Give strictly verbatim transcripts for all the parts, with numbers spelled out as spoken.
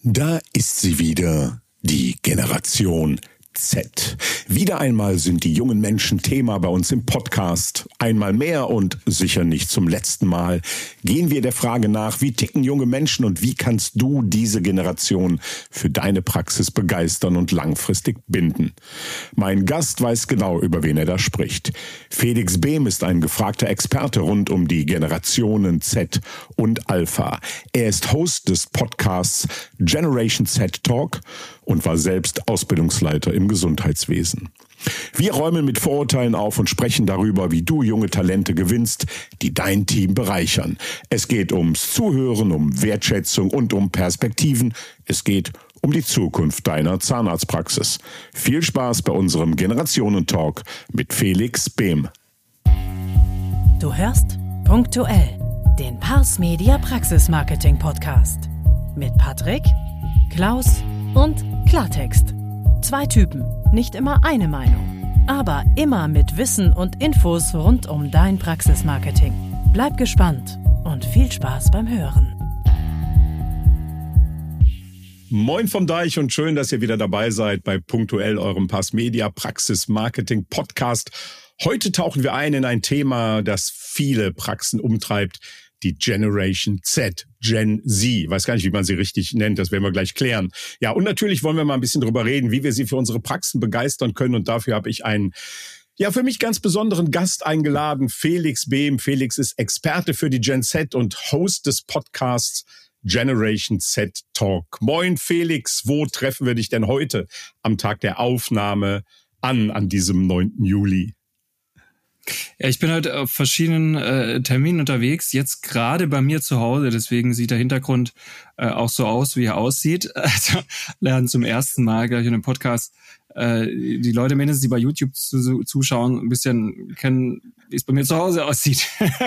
Da ist sie wieder, die Generation Z. Wieder einmal sind die jungen Menschen Thema bei uns im Podcast. Einmal mehr und sicher nicht zum letzten Mal gehen wir der Frage nach, wie ticken junge Menschen und wie kannst du diese Generation für deine Praxis begeistern und langfristig binden. Mein Gast weiß genau, über wen er da spricht. Felix Behm ist ein gefragter Experte rund um die Generationen Z und Alpha. Er ist Host des Podcasts Generation Z Talk und war selbst Ausbildungsleiter im Gesundheitswesen. Wir räumen mit Vorurteilen auf und sprechen darüber, wie du junge Talente gewinnst, die dein Team bereichern. Es geht ums Zuhören, um Wertschätzung und um Perspektiven. Es geht um die Zukunft deiner Zahnarztpraxis. Viel Spaß bei unserem Generationen-Talk mit Felix Behm. Du hörst Punktuell, den Pars Media Praxis Marketing Podcast. Mit Patrick, Klaus und Klartext. Zwei Typen, nicht immer eine Meinung, aber immer mit Wissen und Infos rund um dein Praxismarketing. Bleib gespannt und viel Spaß beim Hören. Moin vom Deich und schön, dass ihr wieder dabei seid bei Punktuell, eurem Pars Media Praxis Marketing Podcast. Heute tauchen wir ein in ein Thema, das viele Praxen umtreibt. Die Generation Z, Gen Z. Weiß gar nicht, wie man sie richtig nennt, das werden wir gleich klären. Ja, und natürlich wollen wir mal ein bisschen drüber reden, wie wir sie für unsere Praxen begeistern können. Und dafür habe ich einen, ja, für mich ganz besonderen Gast eingeladen, Felix Behm. Felix ist Experte für die Gen Z und Host des Podcasts Generation Z Talk. Moin Felix, wo treffen wir dich denn heute am Tag der Aufnahme an, an diesem neunten Juli? Ja, ich bin heute auf verschiedenen äh, Terminen unterwegs, jetzt gerade bei mir zu Hause, deswegen sieht der Hintergrund äh, auch so aus, wie er aussieht. Also lernen zum ersten Mal gleich in einem Podcast äh, die Leute mindestens, die bei YouTube zu, zuschauen, ein bisschen kennen, wie es bei mir zu Hause aussieht.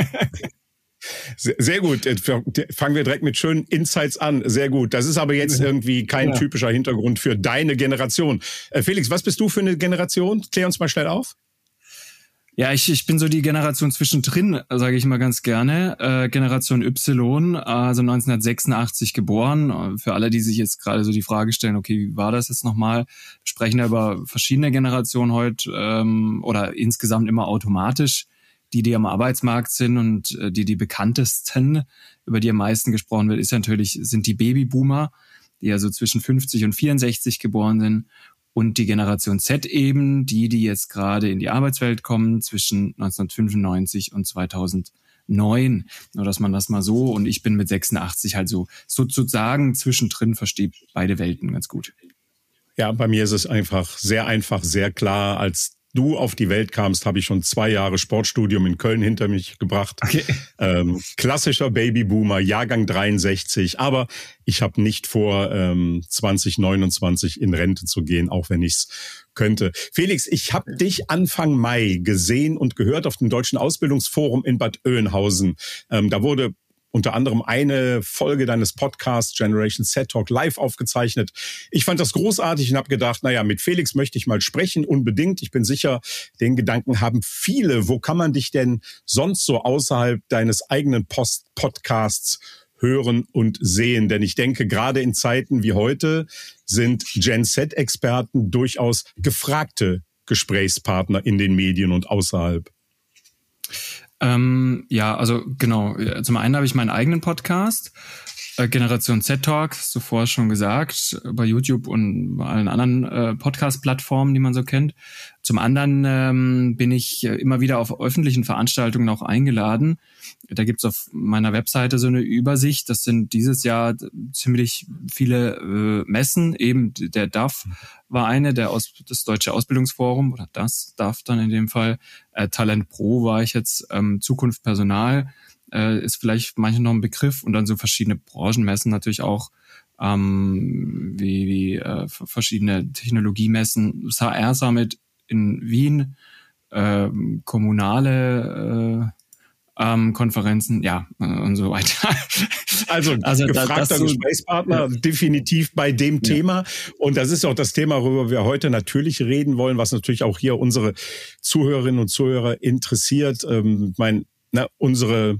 Sehr, sehr gut. Fangen wir direkt mit schönen Insights an. Sehr gut. Das ist aber jetzt irgendwie kein ja. typischer Hintergrund für deine Generation. Äh, Felix, was bist du für eine Generation? Klär uns mal schnell auf. Ja, ich, ich bin so die Generation zwischendrin, sage ich mal ganz gerne. Äh, Generation Y, also neunzehnhundertsechsundachtzig geboren. Für alle, die sich jetzt gerade so die Frage stellen, okay, wie war das jetzt nochmal? Wir sprechen ja über verschiedene Generationen heute ähm, oder insgesamt immer automatisch. Die, die am Arbeitsmarkt sind und äh, die, die bekanntesten, über die am meisten gesprochen wird, ist natürlich, sind die Babyboomer, die ja so zwischen fünfzig und vierundsechzig geboren sind. Und die Generation Z eben, die, die jetzt gerade in die Arbeitswelt kommen, zwischen neunzehnhundertfünfundneunzig und zweitausendneun. Nur, dass man das mal so, und ich bin mit sechsundachtzig halt so sozusagen zwischendrin, verstehe beide Welten ganz gut. Ja, bei mir ist es einfach sehr einfach, sehr klar. Als du auf die Welt kamst, habe ich schon zwei Jahre Sportstudium in Köln hinter mich gebracht. Okay. Ähm, klassischer Babyboomer, Jahrgang dreiundsechzig. Aber ich habe nicht vor, ähm, zwanzig neunundzwanzig in Rente zu gehen, auch wenn ich es könnte. Felix, ich habe dich Anfang Mai gesehen und gehört auf dem Deutschen Ausbildungsforum in Bad Oeynhausen. Ähm, da wurde unter anderem eine Folge deines Podcasts Generation Z Talk live aufgezeichnet. Ich fand das großartig und habe gedacht, naja, mit Felix möchte ich mal sprechen, unbedingt. Ich bin sicher, den Gedanken haben viele. Wo kann man dich denn sonst so außerhalb deines eigenen Post- Podcasts hören und sehen? Denn ich denke, gerade in Zeiten wie heute sind Gen Z-Experten durchaus gefragte Gesprächspartner in den Medien und außerhalb. Ähm, ja, also genau. Zum einen habe ich meinen eigenen Podcast, äh, Generation Z Talk, zuvor schon gesagt, bei YouTube und bei allen anderen äh, Podcast-Plattformen, die man so kennt. Zum anderen ähm, bin ich immer wieder auf öffentlichen Veranstaltungen auch eingeladen. Da gibt's auf meiner Webseite so eine Übersicht. Das sind dieses Jahr ziemlich viele äh, Messen. Eben der D A F war eine, der Aus- das Deutsche Ausbildungsforum, oder das D A F dann in dem Fall. Äh, Talent Pro war ich jetzt, ähm, Zukunft Personal äh, ist vielleicht manchen noch ein Begriff. Und dann so verschiedene Branchenmessen natürlich auch, ähm, wie, wie äh, verschiedene Technologiemessen, das H R Summit in Wien, äh, kommunale äh, ähm, Konferenzen, ja, äh, und so weiter. Also, also gefragter da, so, Gesprächspartner, ja. Definitiv bei dem ja. Thema. Und das ist auch das Thema, worüber wir heute natürlich reden wollen, was natürlich auch hier unsere Zuhörerinnen und Zuhörer interessiert. Ähm, mein, na, unsere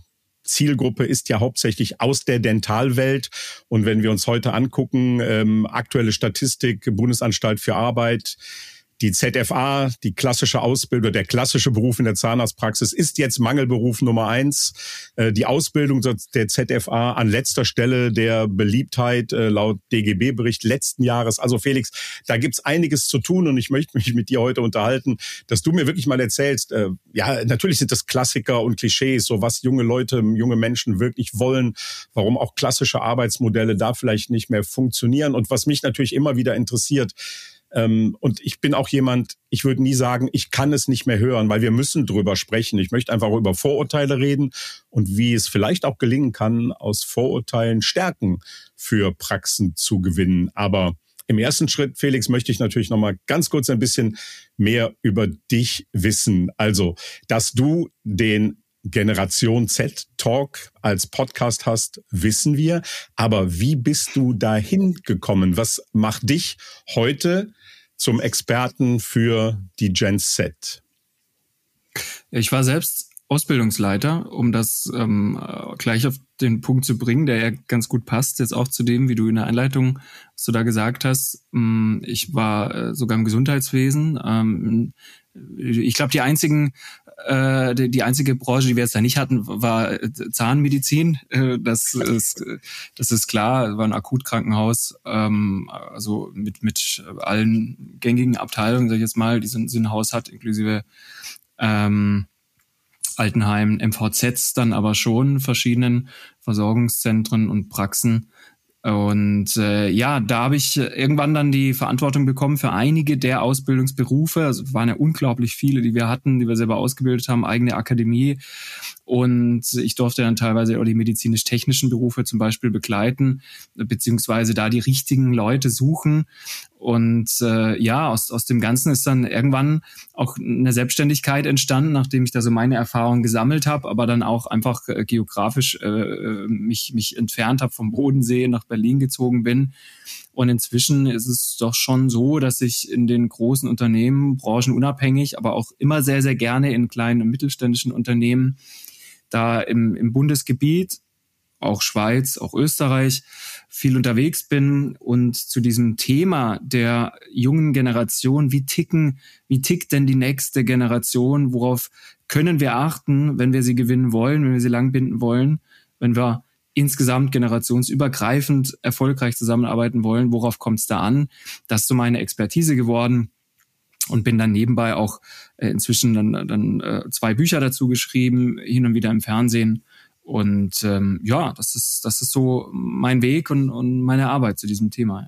Zielgruppe ist ja hauptsächlich aus der Dentalwelt. Und wenn wir uns heute angucken, ähm, aktuelle Statistik, Bundesanstalt für Arbeit, die Z F A, die klassische Ausbildung, der klassische Beruf in der Zahnarztpraxis ist jetzt Mangelberuf Nummer eins. Die Ausbildung der Z F A an letzter Stelle der Beliebtheit laut D G B-Bericht letzten Jahres. Also Felix, da gibt's einiges zu tun und ich möchte mich mit dir heute unterhalten, dass du mir wirklich mal erzählst, ja, natürlich sind das Klassiker und Klischees, so was junge Leute, junge Menschen wirklich wollen, warum auch klassische Arbeitsmodelle da vielleicht nicht mehr funktionieren und was mich natürlich immer wieder interessiert. Und ich bin auch jemand, ich würde nie sagen, ich kann es nicht mehr hören, weil wir müssen drüber sprechen. Ich möchte einfach über Vorurteile reden und wie es vielleicht auch gelingen kann, aus Vorurteilen Stärken für Praxen zu gewinnen. Aber im ersten Schritt, Felix, möchte ich natürlich noch mal ganz kurz ein bisschen mehr über dich wissen. Also, dass du den Generation Z Talk als Podcast hast, wissen wir. Aber wie bist du dahin gekommen? Was macht dich heute zum Experten für die Gen Z? Ich war selbst Ausbildungsleiter, um das ähm, gleich auf den Punkt zu bringen, der ja ganz gut passt, jetzt auch zu dem, wie du in der Einleitung, was du da gesagt hast. Ich war äh, sogar im Gesundheitswesen. Ähm, ich glaube, die einzigen Äh, die, die einzige Branche, die wir jetzt da nicht hatten, war Zahnmedizin. Äh, das ist, das ist klar, war ein Akutkrankenhaus, ähm, also mit mit allen gängigen Abteilungen, sag ich jetzt mal, die so ein Haus hat, inklusive ähm, Altenheimen, M V Zs, dann aber schon verschiedenen Versorgungszentren und Praxen. Und äh, ja, da habe ich irgendwann dann die Verantwortung bekommen für einige der Ausbildungsberufe. Also es waren ja unglaublich viele, die wir hatten, die wir selber ausgebildet haben, eigene Akademie. Und ich durfte dann teilweise auch die medizinisch-technischen Berufe zum Beispiel begleiten, beziehungsweise da die richtigen Leute suchen. Und äh, ja, aus, aus dem Ganzen ist dann irgendwann auch eine Selbstständigkeit entstanden, nachdem ich da so meine Erfahrungen gesammelt habe, aber dann auch einfach äh, geografisch äh, mich, mich entfernt habe vom Bodensee, nach Berlin gezogen bin. Und inzwischen ist es doch schon so, dass ich in den großen Unternehmen, branchenunabhängig, aber auch immer sehr, sehr gerne in kleinen und mittelständischen Unternehmen, da im, im Bundesgebiet, auch Schweiz, auch Österreich, viel unterwegs bin und zu diesem Thema der jungen Generation, wie ticken, wie tickt denn die nächste Generation, worauf können wir achten, wenn wir sie gewinnen wollen, wenn wir sie langbinden wollen, wenn wir insgesamt generationsübergreifend erfolgreich zusammenarbeiten wollen, worauf kommt es da an? Das ist so meine Expertise geworden. Und bin dann nebenbei auch äh, inzwischen dann, dann äh, zwei Bücher dazu geschrieben, hin und wieder im Fernsehen. Und ähm, ja, das ist das ist so mein Weg und, und meine Arbeit zu diesem Thema.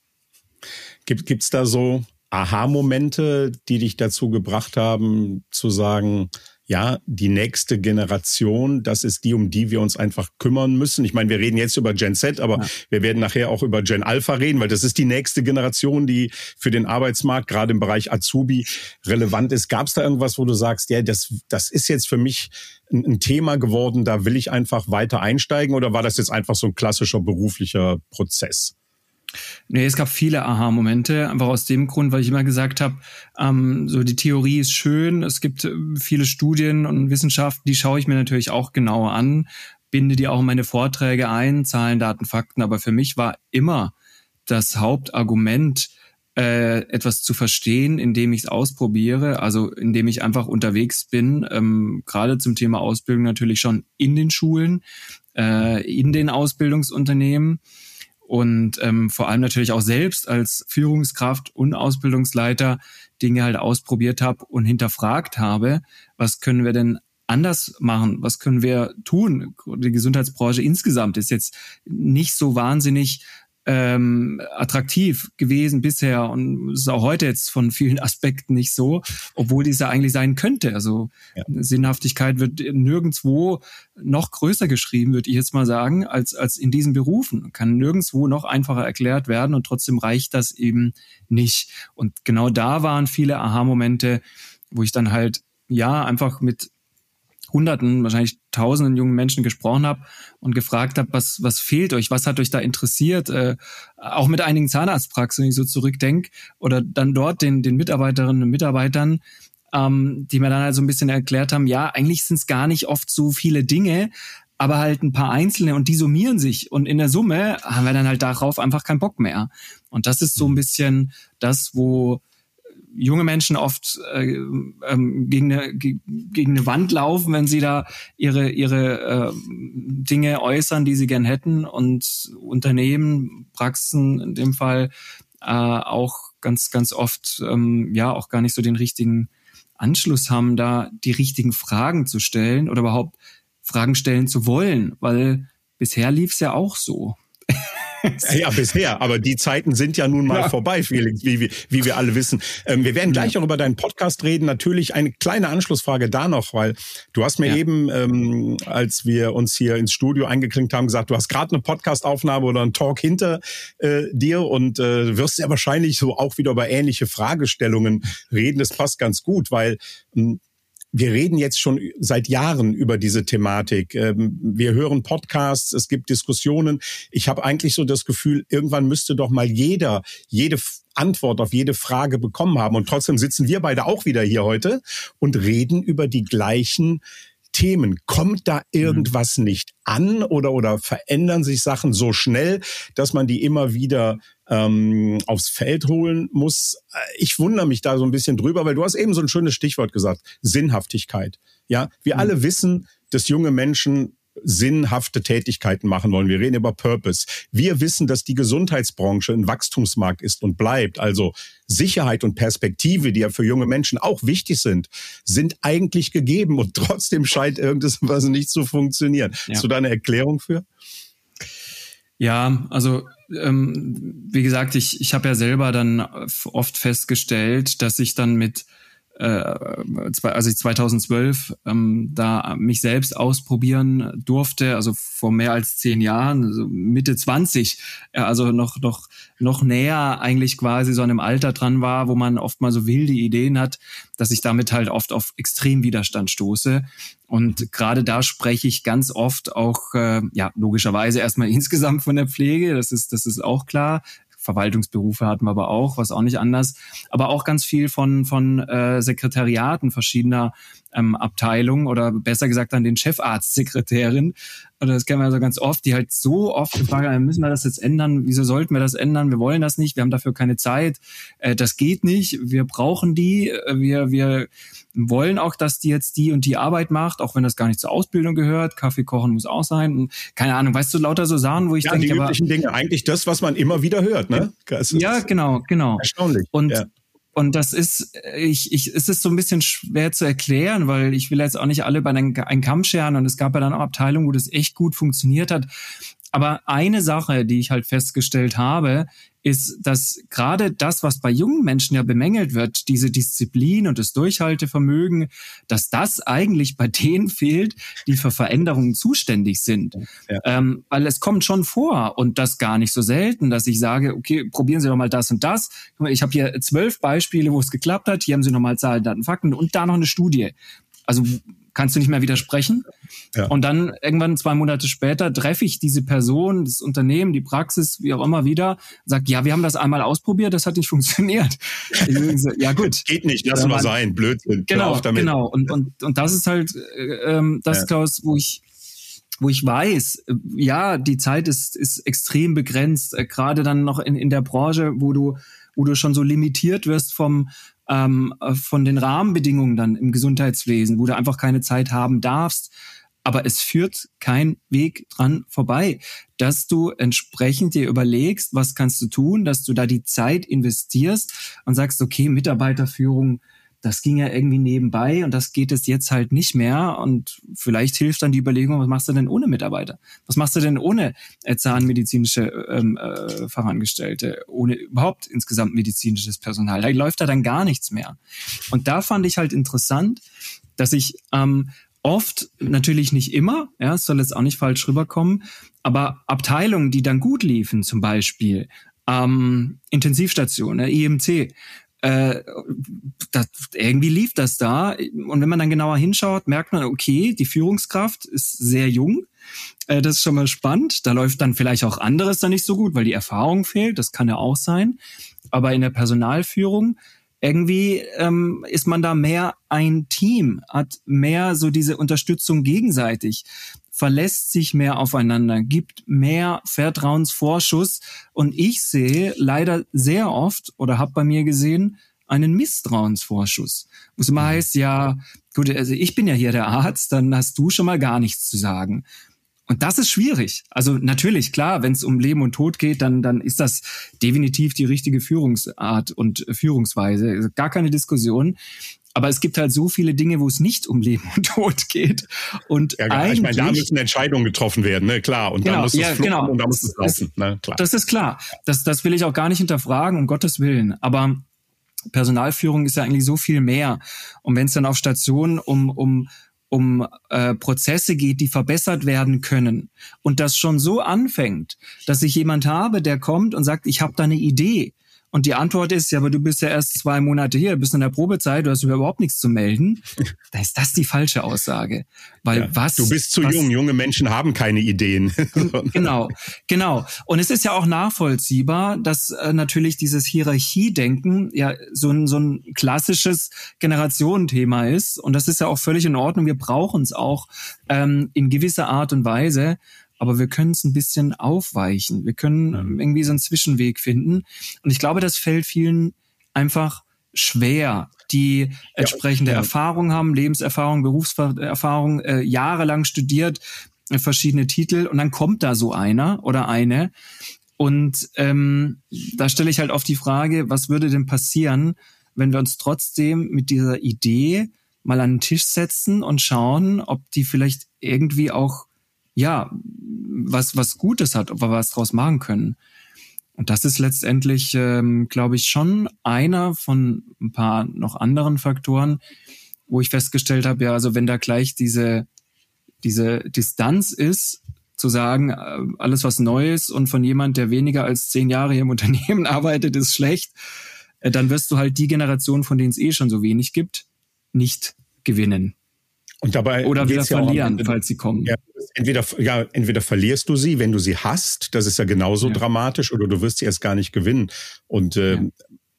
Gibt gibt's da so Aha-Momente, die dich dazu gebracht haben, zu sagen, ja, die nächste Generation, das ist die, um die wir uns einfach kümmern müssen. Ich meine, wir reden jetzt über Gen Z, aber ja, wir werden nachher auch über Gen Alpha reden, weil das ist die nächste Generation, die für den Arbeitsmarkt, gerade im Bereich Azubi, relevant ist. Gab es da irgendwas, wo du sagst, ja, das, das ist jetzt für mich ein, ein Thema geworden, da will ich einfach weiter einsteigen, oder war das jetzt einfach so ein klassischer beruflicher Prozess? Nee, es gab viele Aha-Momente, einfach aus dem Grund, weil ich immer gesagt habe, ähm, so die Theorie ist schön, es gibt äh, viele Studien und Wissenschaften, die schaue ich mir natürlich auch genauer an, binde die auch in meine Vorträge ein, Zahlen, Daten, Fakten, aber für mich war immer das Hauptargument, äh, etwas zu verstehen, indem ich es ausprobiere, also indem ich einfach unterwegs bin, ähm, gerade zum Thema Ausbildung natürlich schon in den Schulen, äh, in den Ausbildungsunternehmen, und ähm, vor allem natürlich auch selbst als Führungskraft und Ausbildungsleiter Dinge halt ausprobiert habe und hinterfragt habe, was können wir denn anders machen, was können wir tun? Die Gesundheitsbranche insgesamt ist jetzt nicht so wahnsinnig ähm, attraktiv gewesen bisher und ist auch heute jetzt von vielen Aspekten nicht so, obwohl dies ja eigentlich sein könnte. Also ja. Sinnhaftigkeit wird nirgendwo noch größer geschrieben, würde ich jetzt mal sagen, als als in diesen Berufen. Kann nirgendwo noch einfacher erklärt werden und trotzdem reicht das eben nicht. Und genau da waren viele Aha-Momente, wo ich dann halt ja einfach mit Hunderten, wahrscheinlich Tausenden jungen Menschen gesprochen habe und gefragt habe, was was fehlt euch, was hat euch da interessiert, äh, auch mit einigen Zahnarztpraxen, wenn ich so zurückdenke, oder dann dort den den Mitarbeiterinnen und Mitarbeitern, ähm, die mir dann halt so ein bisschen erklärt haben, ja, eigentlich sind es gar nicht oft so viele Dinge, aber halt ein paar einzelne und die summieren sich und in der Summe haben wir dann halt darauf einfach keinen Bock mehr. Und das ist so ein bisschen das, wo junge Menschen oft äh, ähm, gegen, eine, gegen eine Wand laufen, wenn sie da ihre ihre äh, Dinge äußern, die sie gern hätten, und Unternehmen, Praxen in dem Fall äh, auch ganz ganz oft ähm, ja auch gar nicht so den richtigen Anschluss haben, da die richtigen Fragen zu stellen oder überhaupt Fragen stellen zu wollen, weil bisher lief es ja auch so. Ja, bisher, aber die Zeiten sind ja nun mal ja. vorbei, Felix, wie, wie, wie wir alle wissen. Ähm, wir werden gleich ja. auch über deinen Podcast reden. Natürlich eine kleine Anschlussfrage da noch, weil du hast mir ja. eben, ähm, als wir uns hier ins Studio eingeklinkt haben, gesagt, du hast gerade eine Podcastaufnahme oder einen Talk hinter äh, dir und äh, wirst ja wahrscheinlich so auch wieder über ähnliche Fragestellungen reden. Das passt ganz gut, weil ähm, wir reden jetzt schon seit Jahren über diese Thematik. Wir hören Podcasts, es gibt Diskussionen. Ich habe eigentlich so das Gefühl, irgendwann müsste doch mal jeder jede Antwort auf jede Frage bekommen haben. Und trotzdem sitzen wir beide auch wieder hier heute und reden über die gleichen Themen. Kommt da irgendwas mhm. nicht an oder oder verändern sich Sachen so schnell, dass man die immer wieder ähm, aufs Feld holen muss? Ich wundere mich da so ein bisschen drüber, weil du hast eben so ein schönes Stichwort gesagt, Sinnhaftigkeit. Ja, wir mhm. alle wissen, dass junge Menschen sinnhafte Tätigkeiten machen wollen. Wir reden über Purpose. Wir wissen, dass die Gesundheitsbranche ein Wachstumsmarkt ist und bleibt. Also Sicherheit und Perspektive, die ja für junge Menschen auch wichtig sind, sind eigentlich gegeben und trotzdem scheint irgendwas nicht zu funktionieren. Ja. Hast du da eine Erklärung für? Ja, also ähm, wie gesagt, ich, ich habe ja selber dann oft festgestellt, dass ich dann mit als ich zweitausendzwölf ähm, da mich selbst ausprobieren durfte, also vor mehr als zehn Jahren, also Mitte zwanzig, also noch noch noch näher eigentlich quasi so an einem Alter dran war, wo man oft mal so wilde Ideen hat, dass ich damit halt oft auf extrem Widerstand stoße. Und gerade da spreche ich ganz oft auch, äh, ja logischerweise erstmal insgesamt von der Pflege, das ist das ist auch klar. Verwaltungsberufe hatten wir aber auch, was auch nicht anders. Aber auch ganz viel von von äh, Sekretariaten verschiedener ähm, Abteilungen oder besser gesagt an den Chefarztsekretärin. Oder das kennen wir also ganz oft, die halt so oft fragen, müssen wir das jetzt ändern? Wieso sollten wir das ändern? Wir wollen das nicht, wir haben dafür keine Zeit. Äh, das geht nicht, wir brauchen die. Wir wir wollen auch, dass die jetzt die und die Arbeit macht, auch wenn das gar nicht zur Ausbildung gehört. Kaffee kochen muss auch sein. Und keine Ahnung, weißt du, lauter so Sachen, wo ich ja, denke... Ja, die üblichen aber, Dinge, eigentlich das, was man immer wieder hört, ne? Das ist ja, genau, genau. Erstaunlich. Und ja. Und das ist, ich, ich, es ist so ein bisschen schwer zu erklären, weil ich will jetzt auch nicht alle bei einem, einen Kamm scheren, und es gab ja dann auch Abteilungen, wo das echt gut funktioniert hat. Aber eine Sache, die ich halt festgestellt habe, ist, dass gerade das, was bei jungen Menschen ja bemängelt wird, diese Disziplin und das Durchhaltevermögen, dass das eigentlich bei denen fehlt, die für Veränderungen zuständig sind. Ja. Ähm, weil es kommt schon vor, und das gar nicht so selten, dass ich sage, okay, probieren Sie doch mal das und das. Ich habe hier zwölf Beispiele, wo es geklappt hat. Hier haben Sie nochmal Zahlen, Daten, Fakten und da noch eine Studie. Also kannst du nicht mehr widersprechen. Ja. Und dann irgendwann zwei Monate später treffe ich diese Person, das Unternehmen, die Praxis, wie auch immer wieder, sagt, ja, wir haben das einmal ausprobiert, das hat nicht funktioniert. So, ja gut. Geht nicht, lass mal sein, Blödsinn. Genau, damit. genau. Und, und, und das ist halt ähm, das, ja. Klaus, wo ich wo ich weiß, ja, die Zeit ist, ist extrem begrenzt, äh, gerade dann noch in, in der Branche, wo du, wo du schon so limitiert wirst vom ähm, von den Rahmenbedingungen dann im Gesundheitswesen, wo du einfach keine Zeit haben darfst. Aber es führt kein Weg dran vorbei, dass du entsprechend dir überlegst, was kannst du tun, dass du da die Zeit investierst und sagst, okay, Mitarbeiterführung, das ging ja irgendwie nebenbei und das geht es jetzt halt nicht mehr. Und vielleicht hilft dann die Überlegung, was machst du denn ohne Mitarbeiter? Was machst du denn ohne äh, zahnmedizinische ähm, äh, Fachangestellte, ohne überhaupt insgesamt medizinisches Personal? Da läuft da dann gar nichts mehr. Und da fand ich halt interessant, dass ich ähm, oft, natürlich nicht immer, ja, es soll jetzt auch nicht falsch rüberkommen, aber Abteilungen, die dann gut liefen, zum Beispiel ähm, Intensivstation, I M C, Äh, das, irgendwie lief das da. Und wenn man dann genauer hinschaut, merkt man, okay, die Führungskraft ist sehr jung. Äh, das ist schon mal spannend. Da läuft dann vielleicht auch anderes dann nicht so gut, weil die Erfahrung fehlt. Das kann ja auch sein. Aber in der Personalführung irgendwie ähm, ist man da mehr ein Team, hat mehr so diese Unterstützung gegenseitig. verlässt sich mehr aufeinander, gibt mehr Vertrauensvorschuss. Und ich sehe leider sehr oft oder habe bei mir gesehen, einen Misstrauensvorschuss. Wo es immer heißt, ja, gut, also ich bin ja hier der Arzt, dann hast du schon mal gar nichts zu sagen. Und das ist schwierig. Also natürlich, klar, wenn es um Leben und Tod geht, dann dann ist das definitiv die richtige Führungsart und Führungsweise. Gar keine Diskussion. Aber es gibt halt so viele Dinge, wo es nicht um Leben und Tod geht. Und ja, eigentlich, ich meine, da müssen Entscheidungen getroffen werden, ne, klar. Und genau, dann muss es ja, fluchen genau. und dann muss es laufen, ne, klar. Das ist klar. Das, das will ich auch gar nicht hinterfragen, um Gottes Willen. Aber Personalführung ist ja eigentlich so viel mehr. Und wenn es dann auf Stationen um um um äh, Prozesse geht, die verbessert werden können und das schon so anfängt, dass ich jemand habe, der kommt und sagt, ich habe da eine Idee. Und die Antwort ist, ja, aber du bist ja erst zwei Monate hier, bist in der Probezeit, du hast überhaupt nichts zu melden. Da ist das die falsche Aussage. Weil ja, was... Du bist zu was, jung, junge Menschen haben keine Ideen. Genau, genau. Und es ist ja auch nachvollziehbar, dass äh, natürlich dieses Hierarchiedenken ja so ein, so ein klassisches Generationenthema ist. Und das ist ja auch völlig in Ordnung. Wir brauchen es auch ähm, in gewisser Art und Weise. Aber wir können es ein bisschen aufweichen. Wir können mhm. irgendwie so einen Zwischenweg finden. Und ich glaube, das fällt vielen einfach schwer, die entsprechende ja, ja. Erfahrung haben, Lebenserfahrung, Berufserfahrung, äh, jahrelang studiert, äh, verschiedene Titel. Und dann kommt da so einer oder eine. Und ähm, da stelle ich halt oft die Frage, was würde denn passieren, wenn wir uns trotzdem mit dieser Idee mal an den Tisch setzen und schauen, ob die vielleicht irgendwie auch ja, was was Gutes hat, ob wir was draus machen können. Und das ist letztendlich, ähm, glaube ich, schon einer von ein paar noch anderen Faktoren, wo ich festgestellt habe, ja, also wenn da gleich diese diese Distanz ist, zu sagen, alles was neu ist und von jemand, der weniger als zehn Jahre hier im Unternehmen arbeitet, ist schlecht, dann wirst du halt die Generation, von denen es eh schon so wenig gibt, nicht gewinnen. Und dabei oder wieder ja verlieren, Ende, falls sie kommen. Ja, entweder, ja, entweder verlierst du sie, wenn du sie hast, das ist ja genauso ja. dramatisch, oder du wirst sie erst gar nicht gewinnen. Und äh, ja.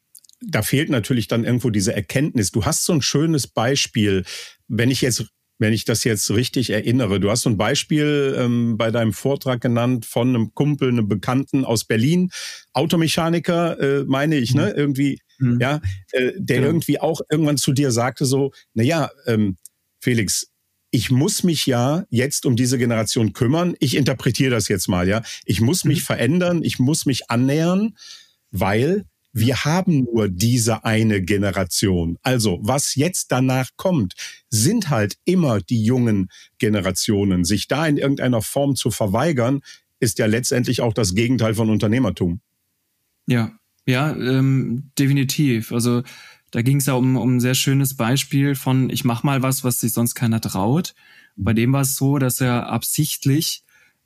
da fehlt natürlich dann irgendwo diese Erkenntnis. Du hast so ein schönes Beispiel, wenn ich jetzt, wenn ich das jetzt richtig erinnere, du hast so ein Beispiel ähm, bei deinem Vortrag genannt von einem Kumpel, einem Bekannten aus Berlin, Automechaniker, äh, meine ich, mhm. ne, irgendwie, mhm. ja, äh, der genau. irgendwie auch irgendwann zu dir sagte so, na ja, ähm, Felix, ich muss mich ja jetzt um diese Generation kümmern. Ich interpretiere das jetzt mal, ja. Ich muss mich mhm. verändern, ich muss mich annähern, weil wir haben nur diese eine Generation. Also, was jetzt danach kommt, sind halt immer die jungen Generationen. Sich da in irgendeiner Form zu verweigern, ist ja letztendlich auch das Gegenteil von Unternehmertum. Ja, ja, ähm, definitiv. Also, da ging es ja um, um ein sehr schönes Beispiel von, ich mach mal was, was sich sonst keiner traut. Bei dem war es so, dass er absichtlich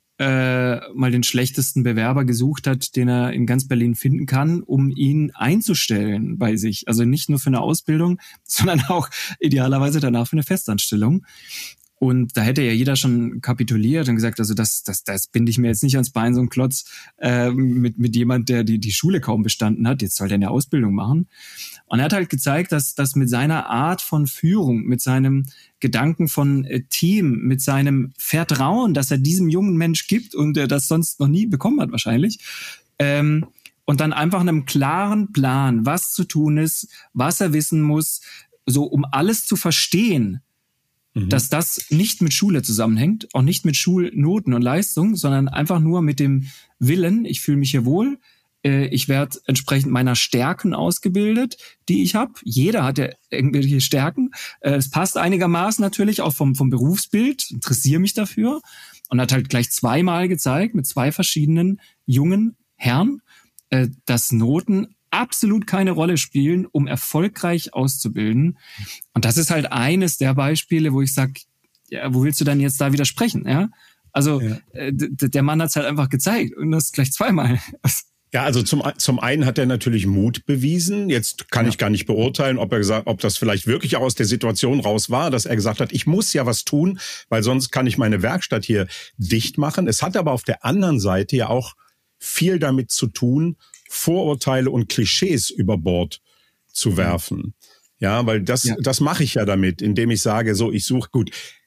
äh, mal den schlechtesten Bewerber gesucht hat, den er in ganz Berlin finden kann, um ihn einzustellen bei sich. Also nicht nur für eine Ausbildung, sondern auch idealerweise danach für eine Festanstellung. Und da hätte ja jeder schon kapituliert und gesagt, also das, das, das binde ich mir jetzt nicht ans Bein, so ein Klotz äh, mit mit jemand, der die die Schule kaum bestanden hat. Jetzt soll der eine Ausbildung machen. Und er hat halt gezeigt, dass dass mit seiner Art von Führung, mit seinem Gedanken von äh, Team, mit seinem Vertrauen, dass er diesem jungen Mensch gibt und er das sonst noch nie bekommen hat wahrscheinlich, ähm, und dann einfach einem klaren Plan, was zu tun ist, was er wissen muss, so um alles zu verstehen, dass das nicht mit Schule zusammenhängt, auch nicht mit Schulnoten und Leistung, sondern einfach nur mit dem Willen, ich fühle mich hier wohl, äh, ich werde entsprechend meiner Stärken ausgebildet, die ich habe. Jeder hat ja irgendwelche Stärken. Äh, es passt einigermaßen natürlich auch vom, vom Berufsbild, interessiere mich dafür und hat halt gleich zweimal gezeigt mit zwei verschiedenen jungen Herren, äh, dass Noten absolut keine Rolle spielen, um erfolgreich auszubilden. Und das ist halt eines der Beispiele, wo ich sage, ja, wo willst du dann jetzt da widersprechen? Ja? Also ja. äh, d- der Mann hat es halt einfach gezeigt und das gleich zweimal. Ja, also zum zum einen hat er natürlich Mut bewiesen. Jetzt kann ja. ich gar nicht beurteilen, ob er gesagt, ob das vielleicht wirklich auch aus der Situation raus war, dass er gesagt hat, ich muss ja was tun, weil sonst kann ich meine Werkstatt hier dicht machen. Es hat aber auf der anderen Seite ja auch viel damit zu tun, Vorurteile und Klischees über Bord zu werfen. Ja, weil das, ja. das mache ich ja damit, indem ich sage, so, ich suche gut.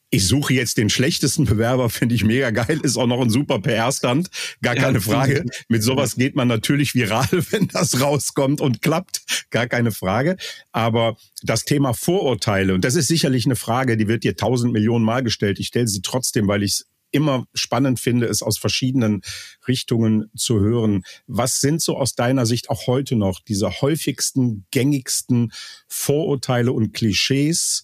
Ich suche jetzt den schlechtesten Bewerber, finde ich mega geil, ist auch noch ein super P R-Stand, gar keine ja, Frage. Mit sowas geht man natürlich viral, wenn das rauskommt und klappt, gar keine Frage. Aber das Thema Vorurteile, und das ist sicherlich eine Frage, die wird dir tausend Millionen Mal gestellt. Ich stelle sie trotzdem, weil ich es immer spannend finde, es aus verschiedenen Richtungen zu hören. Was sind so aus deiner Sicht auch heute noch diese häufigsten, gängigsten Vorurteile und Klischees,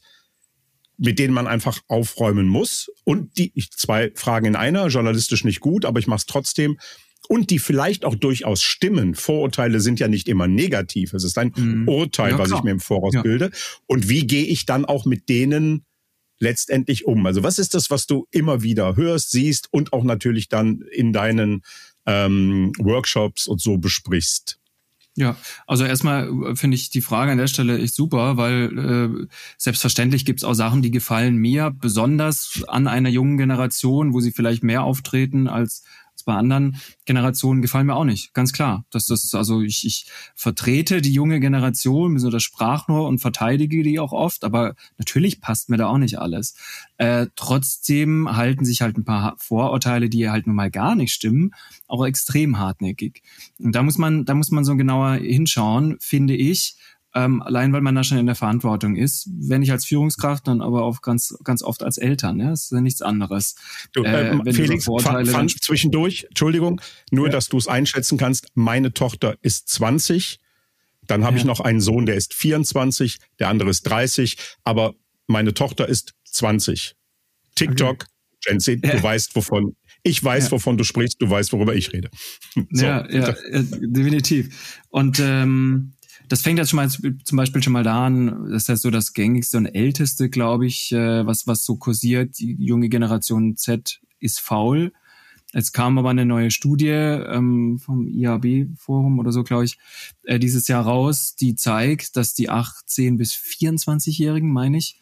mit denen man einfach aufräumen muss? Und die, zwei Fragen in einer, journalistisch nicht gut, aber ich mache es trotzdem. Und die vielleicht auch durchaus stimmen. Vorurteile sind ja nicht immer negativ. Es ist ein mhm. Urteil, ja, was ich mir im Voraus ja. bilde. Und wie gehe ich dann auch mit denen letztendlich um? Also was ist das, was du immer wieder hörst, siehst und auch natürlich dann in deinen ähm, Workshops und so besprichst? Ja, also erstmal finde ich die Frage an der Stelle echt super, weil äh, selbstverständlich gibt's auch Sachen, die gefallen mir, besonders an einer jungen Generation, wo sie vielleicht mehr auftreten als bei anderen Generationen, gefallen mir auch nicht, ganz klar. Das ist also ich, ich vertrete die junge Generation, so das Sprachrohr und verteidige die auch oft, aber natürlich passt mir da auch nicht alles. Äh, trotzdem halten sich halt ein paar Vorurteile, die halt nun mal gar nicht stimmen, auch extrem hartnäckig. Und da muss man, da muss man so genauer hinschauen, finde ich. Ähm, allein weil man da schon in der Verantwortung ist, wenn nicht als Führungskraft, dann aber auch ganz ganz oft als Eltern. Ja? Das ist ja nichts anderes. Du, äh, äh, Felix, so fand, fand zwischendurch, Entschuldigung, nur, ja. dass du es einschätzen kannst, meine Tochter ist zwanzig, dann habe ja. ich noch einen Sohn, der ist vierundzwanzig, der andere ist dreißig, aber meine Tochter ist zwanzig. TikTok, okay. Gen Z, ja. du weißt, wovon... Ich weiß, ja. wovon du sprichst, du weißt, worüber ich rede. So. Ja, ja, ja, definitiv. Und ähm, das fängt jetzt schon mal zum Beispiel schon mal da an, das ist ja so das gängigste und älteste, glaube ich, was was so kursiert. Die junge Generation Z ist faul. Jetzt kam aber eine neue Studie ähm, vom I A B-Forum oder so, glaube ich, äh, dieses Jahr raus, die zeigt, dass die achtzehn- bis vierundzwanzigjährigen, meine ich,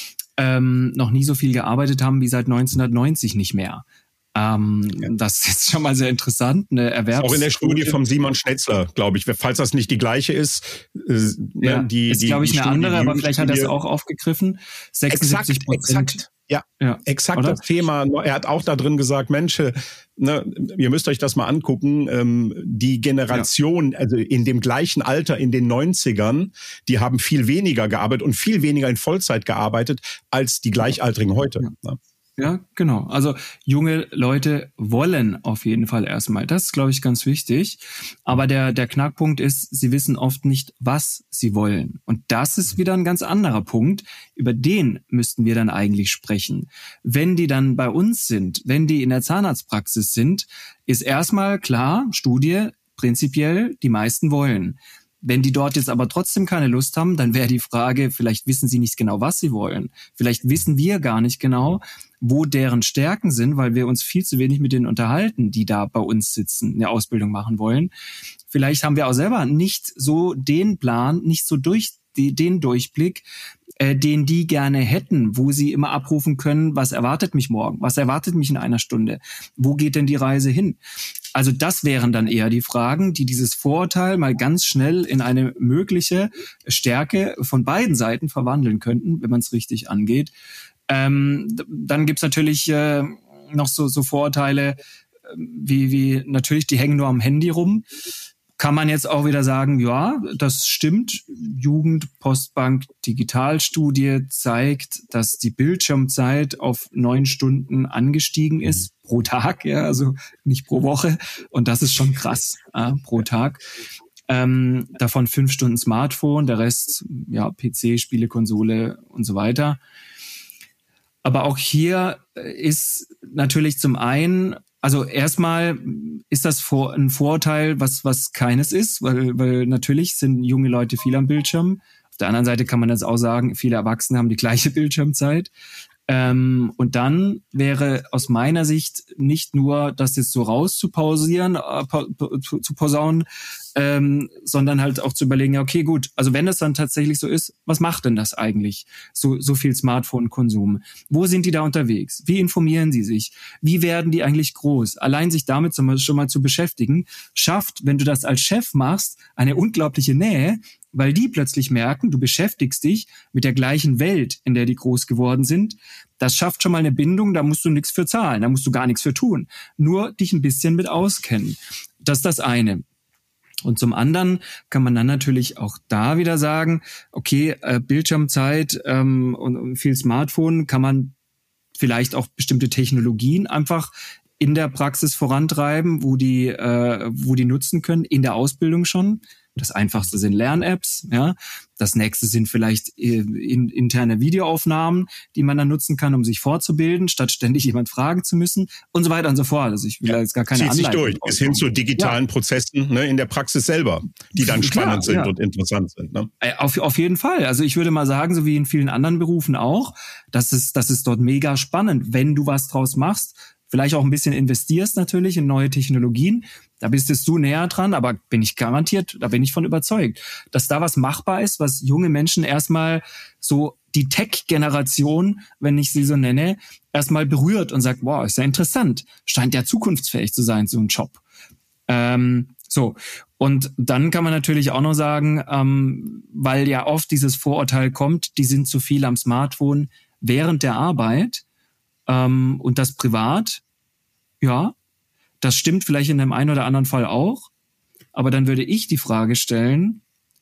ähm, noch nie so viel gearbeitet haben wie seit neunzehnhundertneunzig nicht mehr. Ähm, ja. Das ist jetzt schon mal sehr interessant. Eine Erwerbs- auch in der Studie vom Simon Schnetzler, glaube ich, falls das nicht die gleiche ist. Äh, ja, ne, die, ist, glaube ich, die eine Studie, andere, aber vielleicht hat er es auch aufgegriffen. sechsundsiebzig Prozent. Exakt, ja, ja, exakt oder? Das Thema. Er hat auch da drin gesagt, Mensch, ne, ihr müsst euch das mal angucken. Ähm, die Generation, ja. also in dem gleichen Alter, in den neunzigern, die haben viel weniger gearbeitet und viel weniger in Vollzeit gearbeitet als die Gleichaltrigen heute. Ja. Ne? Ja, genau. Also junge Leute wollen auf jeden Fall erstmal. Das ist, glaube ich, ganz wichtig. Aber der der Knackpunkt ist, sie wissen oft nicht, was sie wollen. Und das ist wieder ein ganz anderer Punkt. Über den müssten wir dann eigentlich sprechen. Wenn die dann bei uns sind, wenn die in der Zahnarztpraxis sind, ist erstmal klar, Studie, prinzipiell, die meisten wollen. Wenn die dort jetzt aber trotzdem keine Lust haben, dann wäre die Frage, vielleicht wissen sie nicht genau, was sie wollen. Vielleicht wissen wir gar nicht genau, wo deren Stärken sind, weil wir uns viel zu wenig mit denen unterhalten, die da bei uns sitzen, eine Ausbildung machen wollen. Vielleicht haben wir auch selber nicht so den Plan, nicht so durch die, den Durchblick, äh, den die gerne hätten, wo sie immer abrufen können, was erwartet mich morgen, was erwartet mich in einer Stunde, wo geht denn die Reise hin? Also das wären dann eher die Fragen, die dieses Vorurteil mal ganz schnell in eine mögliche Stärke von beiden Seiten verwandeln könnten, wenn man es richtig angeht. Ähm, dann gibt's natürlich äh, noch so, so Vorurteile, wie, wie natürlich, die hängen nur am Handy rum. Kann man jetzt auch wieder sagen, ja, das stimmt. Jugendpostbank Digitalstudie zeigt, dass die Bildschirmzeit auf neun Stunden angestiegen ist pro Tag, ja, also nicht pro Woche. Und das ist schon krass, ja, pro Tag. Ähm, davon fünf Stunden Smartphone, der Rest, ja, P C, Spiele, Konsole und so weiter. Aber auch hier ist natürlich zum einen, also erstmal ist das vor, ein Vorurteil, was was keines ist, weil weil natürlich sind junge Leute viel am Bildschirm. Auf der anderen Seite kann man jetzt auch sagen, viele Erwachsene haben die gleiche Bildschirmzeit. Ähm, und dann wäre aus meiner Sicht nicht nur das jetzt so rauszupausieren, äh, pa- zu, zu posaunen, ähm, sondern halt auch zu überlegen, ja, okay, gut, also wenn das dann tatsächlich so ist, was macht denn das eigentlich, so so viel Smartphone-Konsum? Wo sind die da unterwegs? Wie informieren sie sich? Wie werden die eigentlich groß? Allein sich damit zum Beispiel schon mal zu beschäftigen, schafft, wenn du das als Chef machst, eine unglaubliche Nähe, weil die plötzlich merken, du beschäftigst dich mit der gleichen Welt, in der die groß geworden sind. Das schafft schon mal eine Bindung, da musst du nichts für zahlen, da musst du gar nichts für tun. Nur dich ein bisschen mit auskennen. Das ist das eine. Und zum anderen kann man dann natürlich auch da wieder sagen, okay, äh, Bildschirmzeit ähm, und, und viel Smartphone, kann man vielleicht auch bestimmte Technologien einfach in der Praxis vorantreiben, wo die, äh, wo die nutzen können, in der Ausbildung schon. Das Einfachste sind Lern-Apps, ja. Das nächste sind vielleicht äh, in, interne Videoaufnahmen, die man dann nutzen kann, um sich fortzubilden, statt ständig jemand fragen zu müssen und so weiter und so fort. Also ich will ja, jetzt gar keine Anleitung. Zieht sich durch, bis hin zu digitalen ja. Prozessen, ne, in der Praxis selber, die dann spannend Klar, sind ja. und interessant sind. Ne? Auf, auf jeden Fall. Also ich würde mal sagen, so wie in vielen anderen Berufen auch, das ist, das ist dort mega spannend, wenn du was draus machst. Vielleicht auch ein bisschen investierst natürlich in neue Technologien. Da bist du näher dran, aber bin ich garantiert, da bin ich von überzeugt, dass da was machbar ist, was junge Menschen erstmal so die Tech-Generation, wenn ich sie so nenne, erstmal berührt und sagt, wow, ist ja interessant, scheint ja zukunftsfähig zu sein, so ein Job. Ähm, so, und dann kann man natürlich auch noch sagen, ähm, weil ja oft dieses Vorurteil kommt, die sind zu viel am Smartphone während der Arbeit ähm, und das privat. Ja, das stimmt vielleicht in dem einen oder anderen Fall auch. Aber dann würde ich die Frage stellen,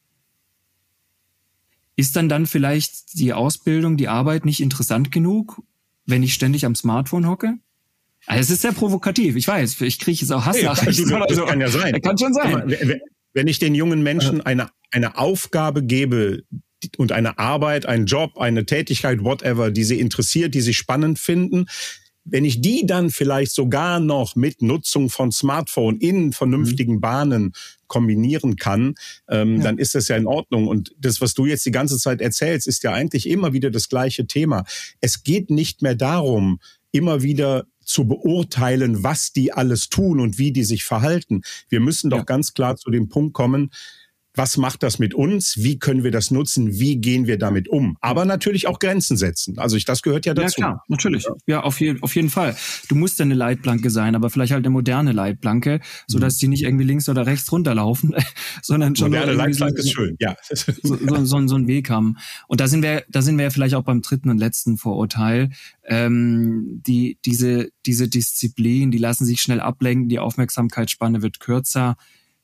ist dann dann vielleicht die Ausbildung, die Arbeit nicht interessant genug, wenn ich ständig am Smartphone hocke? Also es ist sehr provokativ, ich weiß, ich kriege jetzt auch Hassnachrichten. Nee, das so. kann ja sein. Kann schon sein. Wenn ich den jungen Menschen eine, eine Aufgabe gebe und eine Arbeit, einen Job, eine Tätigkeit, whatever, die sie interessiert, die sie spannend finden, wenn ich die dann vielleicht sogar noch mit Nutzung von Smartphone in vernünftigen Bahnen kombinieren kann, ähm, ja. dann ist das ja in Ordnung. Und das, was du jetzt die ganze Zeit erzählst, ist ja eigentlich immer wieder das gleiche Thema. Es geht nicht mehr darum, immer wieder zu beurteilen, was die alles tun und wie die sich verhalten. Wir müssen doch ja. ganz klar zu dem Punkt kommen, was macht das mit uns? Wie können wir das nutzen? Wie gehen wir damit um? Aber natürlich auch Grenzen setzen. Also ich, das gehört ja dazu. Ja, klar, natürlich. Ja, auf, je, auf jeden Fall. Du musst ja eine Leitplanke sein, aber vielleicht halt eine moderne Leitplanke, sodass die nicht irgendwie links oder rechts runterlaufen, sondern schon moderne Leitplanke so, ist schön, ja. so, so, so, so einen Weg haben. Und da sind wir, da sind wir ja vielleicht auch beim dritten und letzten Vorurteil. Ähm, die, diese, diese Disziplin, die lassen sich schnell ablenken, die Aufmerksamkeitsspanne wird kürzer.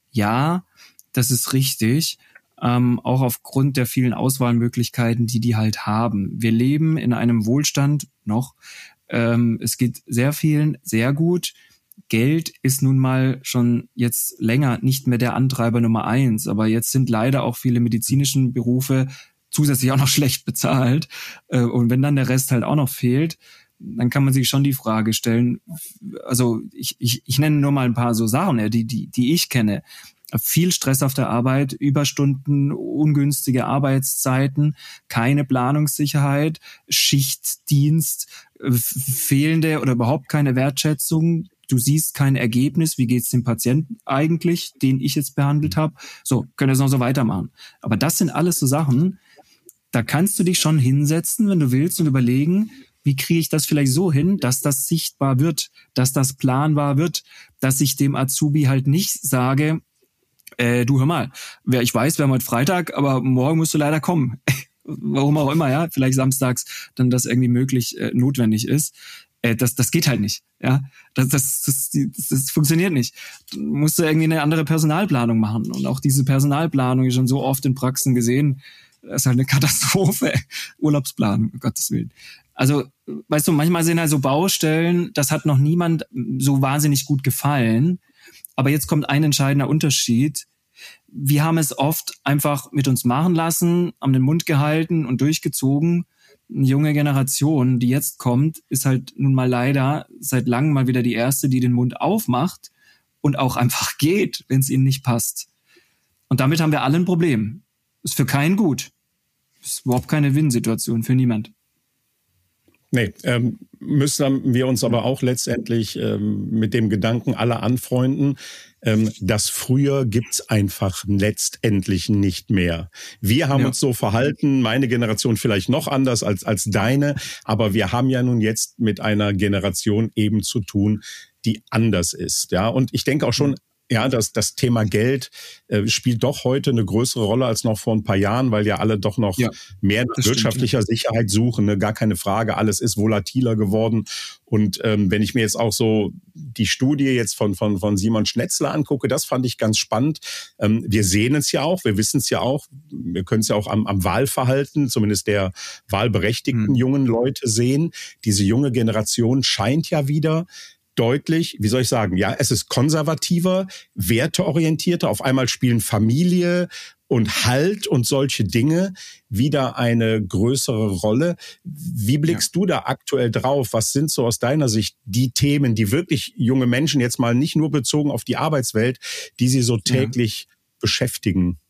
Ja, das ist richtig, ähm, auch aufgrund der vielen Auswahlmöglichkeiten, die die halt haben. Wir leben in einem Wohlstand noch. Ähm, es geht sehr vielen sehr gut. Geld ist nun mal schon jetzt länger nicht mehr der Antreiber Nummer eins. Aber jetzt sind leider auch viele medizinischen Berufe zusätzlich auch noch schlecht bezahlt. Äh, und wenn dann der Rest halt auch noch fehlt, dann kann man sich schon die Frage stellen, also ich, ich, ich nenne nur mal ein paar so Sachen, die, die, die ich kenne. Viel Stress auf der Arbeit, Überstunden, ungünstige Arbeitszeiten, keine Planungssicherheit, Schichtdienst, fehlende oder überhaupt keine Wertschätzung. Du siehst kein Ergebnis. Wie geht's dem Patienten eigentlich, den ich jetzt behandelt habe? So, können wir es noch so weitermachen. Aber das sind alles so Sachen, da kannst du dich schon hinsetzen, wenn du willst, und überlegen, wie kriege ich das vielleicht so hin, dass das sichtbar wird, dass das planbar wird, dass ich dem Azubi halt nicht sage, Äh, du hör mal, ich weiß, wir haben heute Freitag, aber morgen musst du leider kommen. Warum auch immer, ja, vielleicht samstags dann das irgendwie möglich äh, notwendig ist. Äh, das, das geht halt nicht, ja. Das, das, das, das, das funktioniert nicht. Du musst irgendwie eine andere Personalplanung machen. Und auch diese Personalplanung ist schon so oft in Praxen gesehen, das ist halt eine Katastrophe. Urlaubsplanung, um Gottes Willen. Also, weißt du, manchmal sind halt so Baustellen, das hat noch niemand so wahnsinnig gut gefallen. Aber jetzt kommt ein entscheidender Unterschied. Wir haben es oft einfach mit uns machen lassen, haben den Mund gehalten und durchgezogen. Eine junge Generation, die jetzt kommt, ist halt nun mal leider seit langem mal wieder die erste, die den Mund aufmacht und auch einfach geht, wenn es ihnen nicht passt. Und damit haben wir alle ein Problem. Ist für keinen gut. Ist überhaupt keine Win-Situation für niemand. Nee, ähm, müssen wir uns aber auch letztendlich ähm, mit dem Gedanken alle anfreunden, ähm, das Früher gibt's einfach letztendlich nicht mehr. Wir haben ja. uns so verhalten, meine Generation vielleicht noch anders als als deine, aber wir haben ja nun jetzt mit einer Generation eben zu tun, die anders ist. Ja, und ich denke auch schon, Ja, das, das Thema Geld äh, spielt doch heute eine größere Rolle als noch vor ein paar Jahren, weil ja alle doch noch ja, mehr nach wirtschaftlicher stimmt, ja. Sicherheit suchen. Ne? Gar keine Frage, alles ist volatiler geworden. Und ähm, wenn ich mir jetzt auch so die Studie jetzt von, von, von Simon Schnetzler angucke, das fand ich ganz spannend. Ähm, wir sehen es ja auch, wir wissen es ja auch, wir können es ja auch am, am Wahlverhalten, zumindest der wahlberechtigten hm. jungen Leute sehen. Diese junge Generation scheint ja wieder deutlich, wie soll ich sagen, ja, es ist konservativer, werteorientierter. Auf einmal spielen Familie und Halt und solche Dinge wieder eine größere Rolle. Wie blickst ja. du da aktuell drauf? Was sind so aus deiner Sicht die Themen, die wirklich junge Menschen jetzt mal nicht nur bezogen auf die Arbeitswelt, die sie so täglich ja. beschäftigen?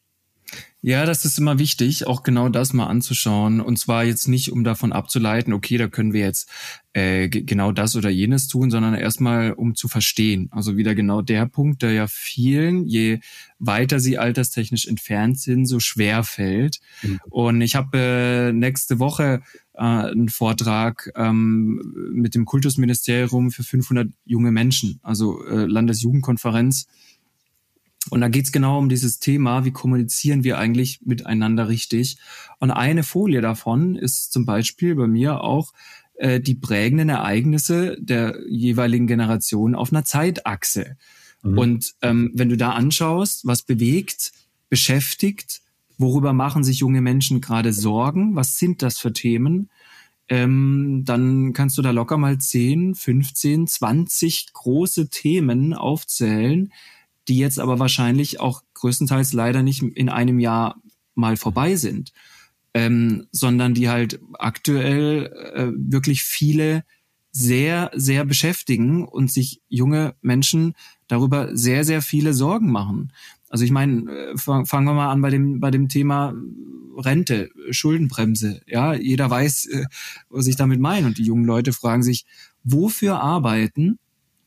Ja, das ist immer wichtig, auch genau das mal anzuschauen. Und zwar jetzt nicht, um davon abzuleiten, okay, da können wir jetzt äh, g- genau das oder jenes tun, sondern erstmal, um zu verstehen. Also wieder genau der Punkt, der ja vielen, je weiter sie alterstechnisch entfernt sind, so schwer fällt. Mhm. Und ich habe äh, nächste Woche äh, einen Vortrag ähm, mit dem Kultusministerium für fünfhundert junge Menschen, also äh, Landesjugendkonferenz. Und da geht's genau um dieses Thema, wie kommunizieren wir eigentlich miteinander richtig. Und eine Folie davon ist zum Beispiel bei mir auch äh, die prägenden Ereignisse der jeweiligen Generation auf einer Zeitachse. Mhm. Und ähm, wenn du da anschaust, was bewegt, beschäftigt, worüber machen sich junge Menschen gerade Sorgen, was sind das für Themen, ähm, dann kannst du da locker mal zehn, fünfzehn, zwanzig große Themen aufzählen, die jetzt aber wahrscheinlich auch größtenteils leider nicht in einem Jahr mal vorbei sind, ähm, sondern die halt aktuell äh, wirklich viele sehr, sehr beschäftigen und sich junge Menschen darüber sehr, sehr viele Sorgen machen. Also ich meine, äh, fangen wir mal an bei dem bei dem Thema Rente, Schuldenbremse. Ja, jeder weiß, äh, was ich damit meine. Und die jungen Leute fragen sich, wofür arbeiten,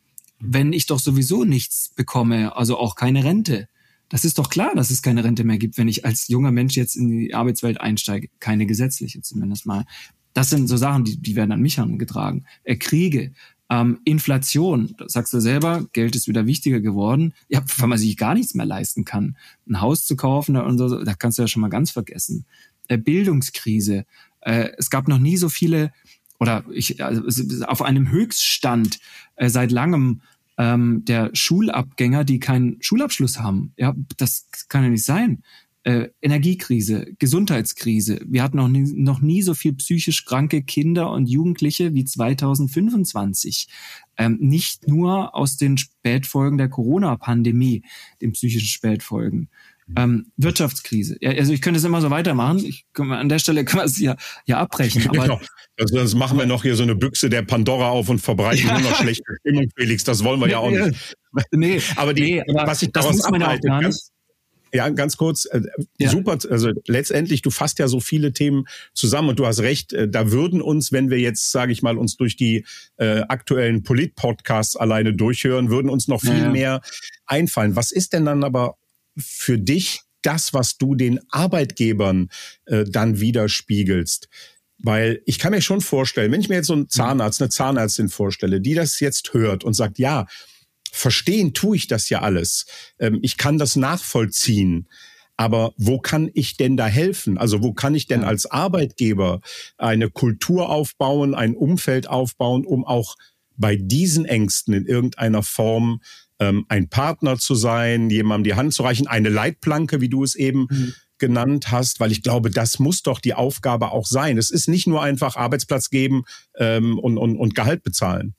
wenn ich doch sowieso nichts bekomme, also auch keine Rente? Das ist doch klar, dass es keine Rente mehr gibt, wenn ich als junger Mensch jetzt in die Arbeitswelt einsteige. Keine gesetzliche zumindest mal. Das sind so Sachen, die, die werden an mich herangetragen. Äh, Kriege, ähm, Inflation, das sagst du selber, Geld ist wieder wichtiger geworden. Ja, weil man sich gar nichts mehr leisten kann. Ein Haus zu kaufen, und so, da kannst du ja schon mal ganz vergessen. Äh, Bildungskrise. Äh, es gab noch nie so viele, oder ich, also auf einem Höchststand äh, seit langem ähm, der Schulabgänger, die keinen Schulabschluss haben. Ja, das kann ja nicht sein. Äh, Energiekrise, Gesundheitskrise. Wir hatten noch nie, noch nie so viel psychisch kranke Kinder und Jugendliche wie zwanzig fünfundzwanzig. Ähm, nicht nur aus den Spätfolgen der Corona-Pandemie, den psychischen Spätfolgen. Ähm, Wirtschaftskrise. Ja, also ich könnte es immer so weitermachen. Ich, an der Stelle können wir es ja, ja abbrechen. Aber genau. Also sonst machen wir noch hier so eine Büchse der Pandora auf und verbreiten ja. nur noch schlechte Stimmung, Felix. Das wollen wir ja auch nicht. Nee, aber, die, nee, aber was ich das daraus muss man ja auch ableite, gar nicht. Ganz, ja, ganz kurz, äh, ja. super, also letztendlich, du fasst ja so viele Themen zusammen und du hast recht, äh, da würden uns, wenn wir jetzt, sage ich mal, uns durch die äh, aktuellen Polit-Podcasts alleine durchhören, würden uns noch viel ja. mehr einfallen. Was ist denn dann aber für dich das, was du den Arbeitgebern äh, dann widerspiegelst? Weil ich kann mir schon vorstellen, wenn ich mir jetzt so einen Zahnarzt, eine Zahnärztin vorstelle, die das jetzt hört und sagt, ja, verstehen tue ich das ja alles, ähm, ich kann das nachvollziehen, aber wo kann ich denn da helfen? Also wo kann ich denn als Arbeitgeber eine Kultur aufbauen, ein Umfeld aufbauen, um auch bei diesen Ängsten in irgendeiner Form ein Partner zu sein, jemandem die Hand zu reichen, eine Leitplanke, wie du es eben mhm. genannt hast, weil ich glaube, das muss doch die Aufgabe auch sein. Es ist nicht nur einfach Arbeitsplatz geben ähm, und, und, und Gehalt bezahlen.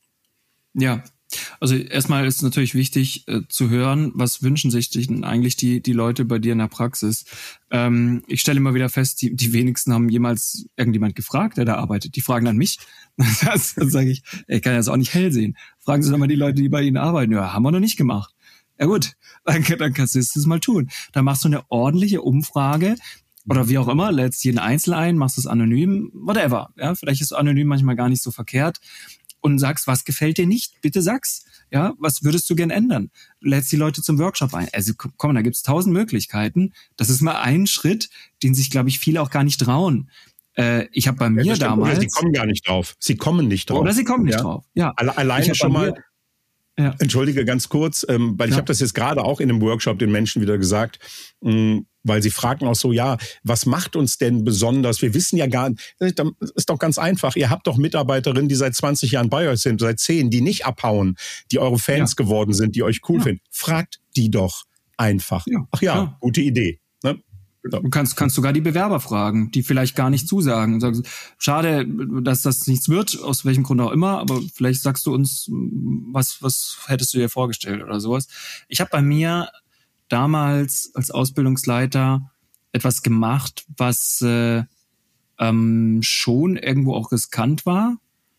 Ja, also erstmal ist natürlich wichtig äh, zu hören, was wünschen sich denn eigentlich die die Leute bei dir in der Praxis. Ähm, ich stelle immer wieder fest, die, die wenigsten haben jemals irgendjemand gefragt, der da arbeitet. Die fragen dann mich. Das, dann sage ich, ich kann das auch nicht hell sehen. Fragen Sie doch mal die Leute, die bei Ihnen arbeiten. Ja, haben wir noch nicht gemacht. Ja gut, dann, dann kannst du es mal tun. Dann machst du eine ordentliche Umfrage oder wie auch immer, lädst jeden Einzel ein, machst es anonym, whatever. Ja, vielleicht ist anonym manchmal gar nicht so verkehrt. Und sagst, was gefällt dir nicht? Bitte sag's. Ja, was würdest du gern ändern? Du lädst die Leute zum Workshop ein. Also komm, da gibt's tausend Möglichkeiten. Das ist mal ein Schritt, den sich, glaube ich, viele auch gar nicht trauen. Äh, ich habe bei mir ja, damals... Oder sie kommen gar nicht drauf. Sie kommen nicht drauf. Oder sie kommen nicht ja. drauf. Ja. Alle, alleine schon mal... Ja. Entschuldige, ganz kurz, ähm, weil ja. ich habe das jetzt gerade auch in einem Workshop den Menschen wieder gesagt, mh, weil sie fragen auch so, ja, was macht uns denn besonders? Wir wissen ja gar nicht, das ist doch ganz einfach. Ihr habt doch Mitarbeiterinnen, die seit zwanzig Jahren bei euch sind, seit zehn, die nicht abhauen, die eure Fans ja. geworden sind, die euch cool ja. finden. Fragt die doch einfach. Ja. Ach ja, ja, gute Idee. Ne? Du kannst, kannst sogar die Bewerber fragen, die vielleicht gar nicht zusagen. Sagst, schade, dass das nichts wird, aus welchem Grund auch immer, aber vielleicht sagst du uns, was, was hättest du dir vorgestellt oder sowas. Ich habe bei mir damals als Ausbildungsleiter etwas gemacht, was äh, ähm, schon irgendwo auch riskant war,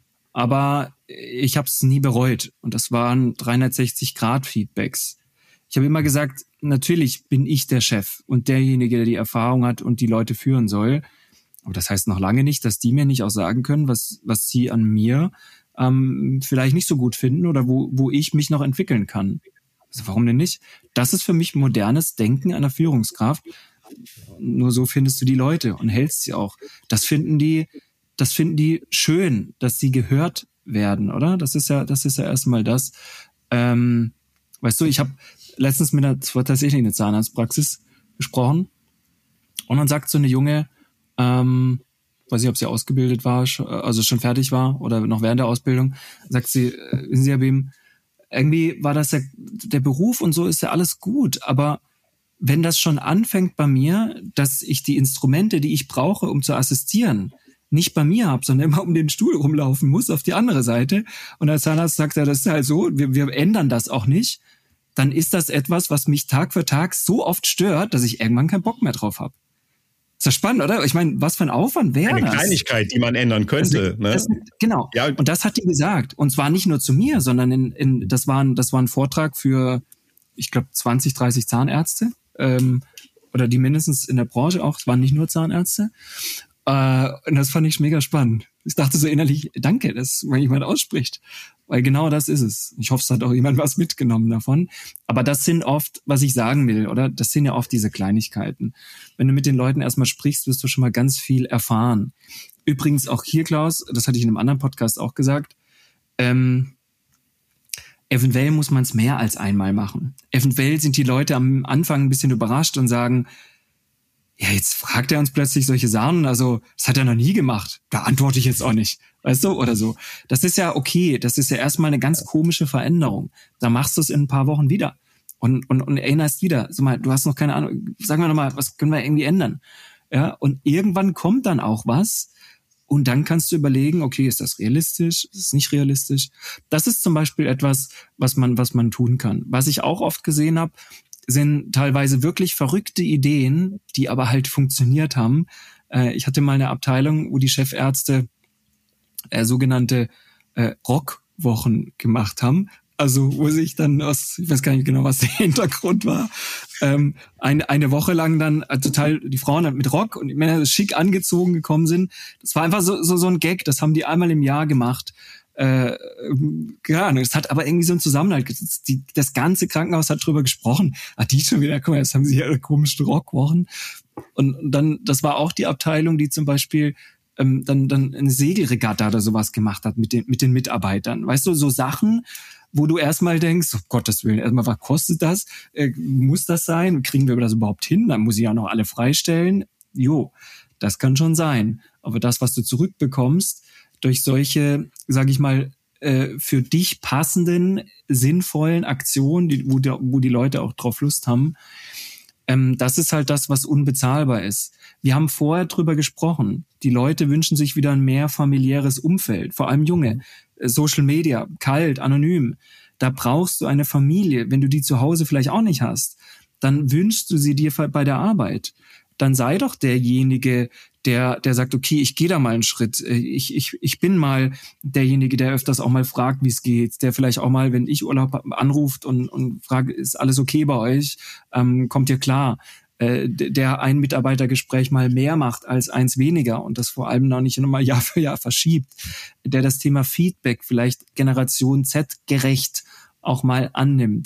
aber ich habe es nie bereut. Und das waren dreihundertsechzig Grad Feedbacks. Ich habe immer gesagt, natürlich bin ich der Chef und derjenige, der die Erfahrung hat und die Leute führen soll. Aber das heißt noch lange nicht, dass die mir nicht auch sagen können, was was sie an mir ähm, vielleicht nicht so gut finden oder wo wo ich mich noch entwickeln kann. Also warum denn nicht? Das ist für mich modernes Denken einer Führungskraft. Nur so findest du die Leute und hältst sie auch. Das finden die, das finden die schön, dass sie gehört werden, oder? Das ist ja, das ist ja erstmal das. Ähm, weißt du, ich habe letztens mit einer, das war tatsächlich eine Zahnarztpraxis gesprochen und dann sagt so eine Junge, ähm, weiß nicht, ob sie ausgebildet war, also schon fertig war oder noch während der Ausbildung, sagt sie, wissen Sie, Herr Behm, irgendwie war das ja, der Beruf und so ist ja alles gut, aber wenn das schon anfängt bei mir, dass ich die Instrumente, die ich brauche, um zu assistieren, nicht bei mir habe, sondern immer um den Stuhl rumlaufen muss auf die andere Seite und der Zahnarzt sagt ja, das ist halt so, wir, wir ändern das auch nicht, dann ist das etwas, was mich Tag für Tag so oft stört, dass ich irgendwann keinen Bock mehr drauf habe. Ist das spannend, oder? Ich meine, was für ein Aufwand wäre das? Eine Kleinigkeit, die man ändern könnte. Das, ne? das, genau. Ja. Und das hat die gesagt. Und zwar nicht nur zu mir, sondern in, in, das, war ein, das war ein Vortrag für, ich glaube, zwanzig, dreißig Zahnärzte. Ähm, oder die mindestens in der Branche auch. Es waren nicht nur Zahnärzte. Äh, und das fand ich mega spannend. Ich dachte so innerlich, danke, dass mal jemand ausspricht. Weil genau das ist es. Ich hoffe, es hat auch jemand was mitgenommen davon. Aber das sind oft, was ich sagen will, oder? Das sind ja oft diese Kleinigkeiten. Wenn du mit den Leuten erstmal sprichst, wirst du schon mal ganz viel erfahren. Übrigens auch hier, Klaus, das hatte ich in einem anderen Podcast auch gesagt, ähm, eventuell muss man es mehr als einmal machen. Eventuell sind die Leute am Anfang ein bisschen überrascht und sagen, ja, jetzt fragt er uns plötzlich solche Sachen, also das hat er noch nie gemacht, da antworte ich jetzt auch nicht, weißt du, oder so. Das ist ja okay, das ist ja erstmal eine ganz komische Veränderung. Da machst du es in ein paar Wochen wieder und, und, und erinnerst wieder, sag mal, du hast noch keine Ahnung, sag mal nochmal, was können wir irgendwie ändern? Ja, und irgendwann kommt dann auch was und dann kannst du überlegen, okay, ist das realistisch, ist es nicht realistisch? Das ist zum Beispiel etwas, was man, was man tun kann. Was ich auch oft gesehen habe, sind teilweise wirklich verrückte Ideen, die aber halt funktioniert haben. Äh, ich hatte mal eine Abteilung, wo die Chefärzte äh, sogenannte äh, Rockwochen gemacht haben. Also wo sich dann aus, ich weiß gar nicht genau, was der Hintergrund war, ähm, eine, eine Woche lang dann äh, total die Frauen halt mit Rock und die Männer schick angezogen gekommen sind. Das war einfach so, so, so ein Gag, das haben die einmal im Jahr gemacht. Äh, ja, es hat aber irgendwie so einen Zusammenhalt. Die, das ganze Krankenhaus hat drüber gesprochen. Ah, die schon wieder, guck mal, jetzt haben sie ja ihre komischen Rockwochen. Und, und dann, das war auch die Abteilung, die zum Beispiel ähm, dann, dann eine Segelregatta oder sowas gemacht hat mit den, mit den Mitarbeitern. Weißt du, so Sachen, wo du erstmal denkst, um Gottes Willen, erstmal, was kostet das? Äh, muss das sein? Kriegen wir das überhaupt hin? Dann muss ich ja noch alle freistellen. Jo, das kann schon sein. Aber das, was du zurückbekommst, durch solche, sage ich mal, äh, für dich passenden, sinnvollen Aktionen, die, wo, die, wo die Leute auch drauf Lust haben, ähm, das ist halt das, was unbezahlbar ist. Wir haben vorher drüber gesprochen. Die Leute wünschen sich wieder ein mehr familiäres Umfeld, vor allem Junge. Social Media, kalt, anonym. Da brauchst du eine Familie. Wenn du die zu Hause vielleicht auch nicht hast, dann wünschst du sie dir bei der Arbeit. Dann sei doch derjenige, der der sagt, okay, ich gehe da mal einen Schritt. Ich ich ich bin mal derjenige, der öfters auch mal fragt, wie es geht. Der vielleicht auch mal, wenn ich Urlaub anruft und und fragt, ist alles okay bei euch? Ähm, kommt ihr klar? Äh, der ein Mitarbeitergespräch mal mehr macht als eins weniger und das vor allem noch nicht nochmal Jahr für Jahr verschiebt. Der das Thema Feedback vielleicht Generation Z gerecht auch mal annimmt.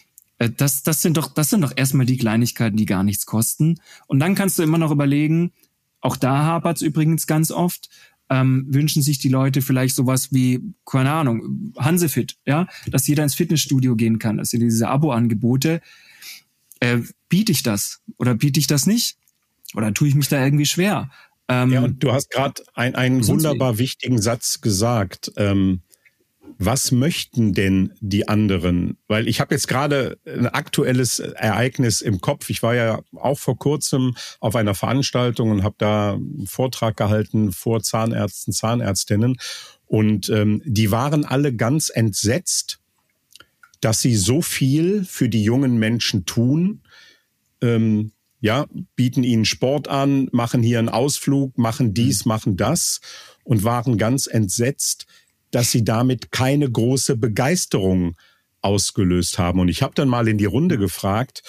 Das, das sind doch, das sind doch erstmal die Kleinigkeiten, die gar nichts kosten. Und dann kannst du immer noch überlegen, auch da hapert es übrigens ganz oft, ähm, wünschen sich die Leute vielleicht sowas wie, keine Ahnung, Hansefit, ja, dass jeder ins Fitnessstudio gehen kann, dass ihr diese Abo-Angebote, äh, biete ich das oder biete ich das nicht? Oder tue ich mich da irgendwie schwer? Ähm, ja, und du hast gerade ein, einen wunderbar wichtigen Satz gesagt. Ähm, was möchten denn die anderen? Weil ich habe jetzt gerade ein aktuelles Ereignis im Kopf. Ich war ja auch vor kurzem auf einer Veranstaltung und habe da einen Vortrag gehalten vor Zahnärzten, Zahnärztinnen. Und ähm, die waren alle ganz entsetzt, dass sie so viel für die jungen Menschen tun. Ähm, ja, bieten ihnen Sport an, machen hier einen Ausflug, machen dies, machen das und waren ganz entsetzt, dass sie damit keine große Begeisterung ausgelöst haben. Und ich habe dann mal in die Runde gefragt,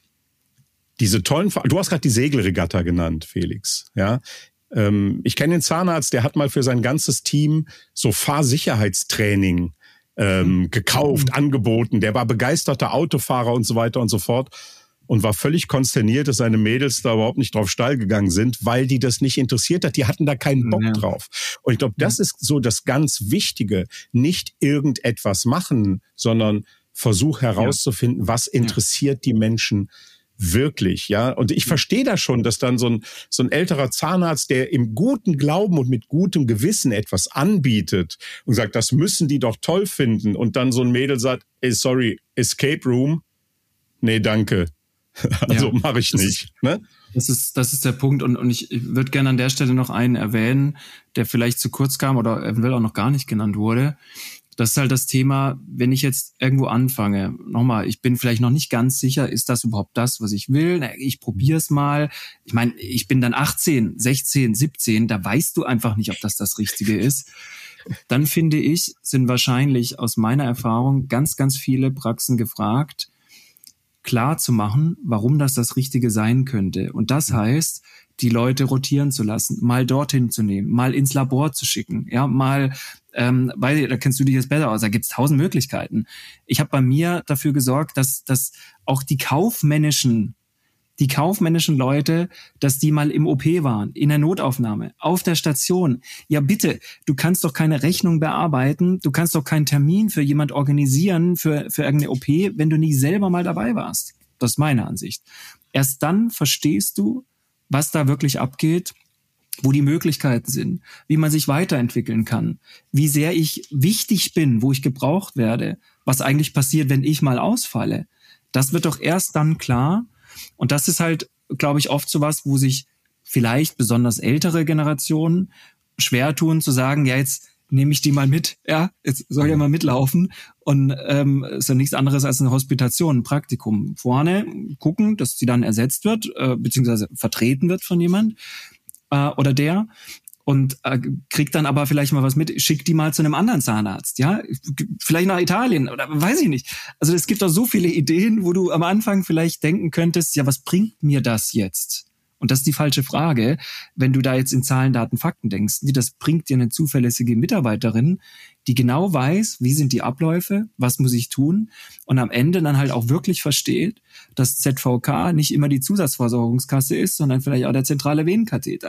diese tollen, du hast gerade die Segelregatta genannt, Felix, ja. Ähm, ich kenne den Zahnarzt, der hat mal für sein ganzes Team so Fahrsicherheitstraining ähm, gekauft, mhm. angeboten. Der war begeisterter Autofahrer und so weiter und so fort. Und war völlig konsterniert, dass seine Mädels da überhaupt nicht drauf steil gegangen sind, weil die das nicht interessiert hat. Die hatten da keinen Bock ja. drauf. Und ich glaube, das ist so das ganz Wichtige. Nicht irgendetwas machen, sondern Versuch herauszufinden, ja. was interessiert ja. die Menschen wirklich. Ja. Und ich verstehe da schon, dass dann so ein, so ein älterer Zahnarzt, der im guten Glauben und mit gutem Gewissen etwas anbietet und sagt, das müssen die doch toll finden. Und dann so ein Mädel sagt, hey, sorry, Escape Room? Nee, danke. Also ja, mache ich nicht. Ist, ne? Das ist, das ist der Punkt. Und, und ich, ich würde gerne an der Stelle noch einen erwähnen, der vielleicht zu kurz kam oder eventuell auch noch gar nicht genannt wurde. Das ist halt das Thema, wenn ich jetzt irgendwo anfange, nochmal, ich bin vielleicht noch nicht ganz sicher, ist das überhaupt das, was ich will? Ich probiere es mal. Ich meine, ich bin dann achtzehn, sechzehn, siebzehn, da weißt du einfach nicht, ob das das Richtige ist. Dann finde ich, sind wahrscheinlich aus meiner Erfahrung ganz, ganz viele Praxen gefragt, klar zu machen, warum das das Richtige sein könnte. Und das heißt, die Leute rotieren zu lassen, mal dorthin zu nehmen, mal ins Labor zu schicken, ja, mal, ähm, weil da kennst du dich jetzt besser aus, da gibt's tausend Möglichkeiten. Ich habe bei mir dafür gesorgt, dass, dass auch die kaufmännischen Die kaufmännischen Leute, dass die mal im O P waren, in der Notaufnahme, auf der Station. Ja bitte, du kannst doch keine Rechnung bearbeiten, du kannst doch keinen Termin für jemand organisieren, für, für irgendeine O P, wenn du nie selber mal dabei warst. Das ist meine Ansicht. Erst dann verstehst du, was da wirklich abgeht, wo die Möglichkeiten sind, wie man sich weiterentwickeln kann, wie sehr ich wichtig bin, wo ich gebraucht werde, was eigentlich passiert, wenn ich mal ausfalle. Das wird doch erst dann klar. Und das ist halt, glaube ich, oft sowas, wo sich vielleicht besonders ältere Generationen schwer tun, zu sagen, ja, jetzt nehme ich die mal mit, ja, jetzt soll ja mal mitlaufen. Und ähm, ist ja nichts anderes als eine Hospitation, ein Praktikum. Vorne gucken, dass sie dann ersetzt wird, äh, beziehungsweise vertreten wird von jemand äh, oder der. Und äh, kriegt dann aber vielleicht mal was mit, schickt die mal zu einem anderen Zahnarzt, ja, vielleicht nach Italien oder weiß ich nicht. Also es gibt doch so viele Ideen, wo du am Anfang vielleicht denken könntest, ja, was bringt mir das jetzt? Und das ist die falsche Frage, wenn du da jetzt in Zahlen, Daten, Fakten denkst. Das bringt dir eine zuverlässige Mitarbeiterin, die genau weiß, wie sind die Abläufe, was muss ich tun und am Ende dann halt auch wirklich versteht, dass Z V K nicht immer die Zusatzversorgungskasse ist, sondern vielleicht auch der zentrale Venenkatheter.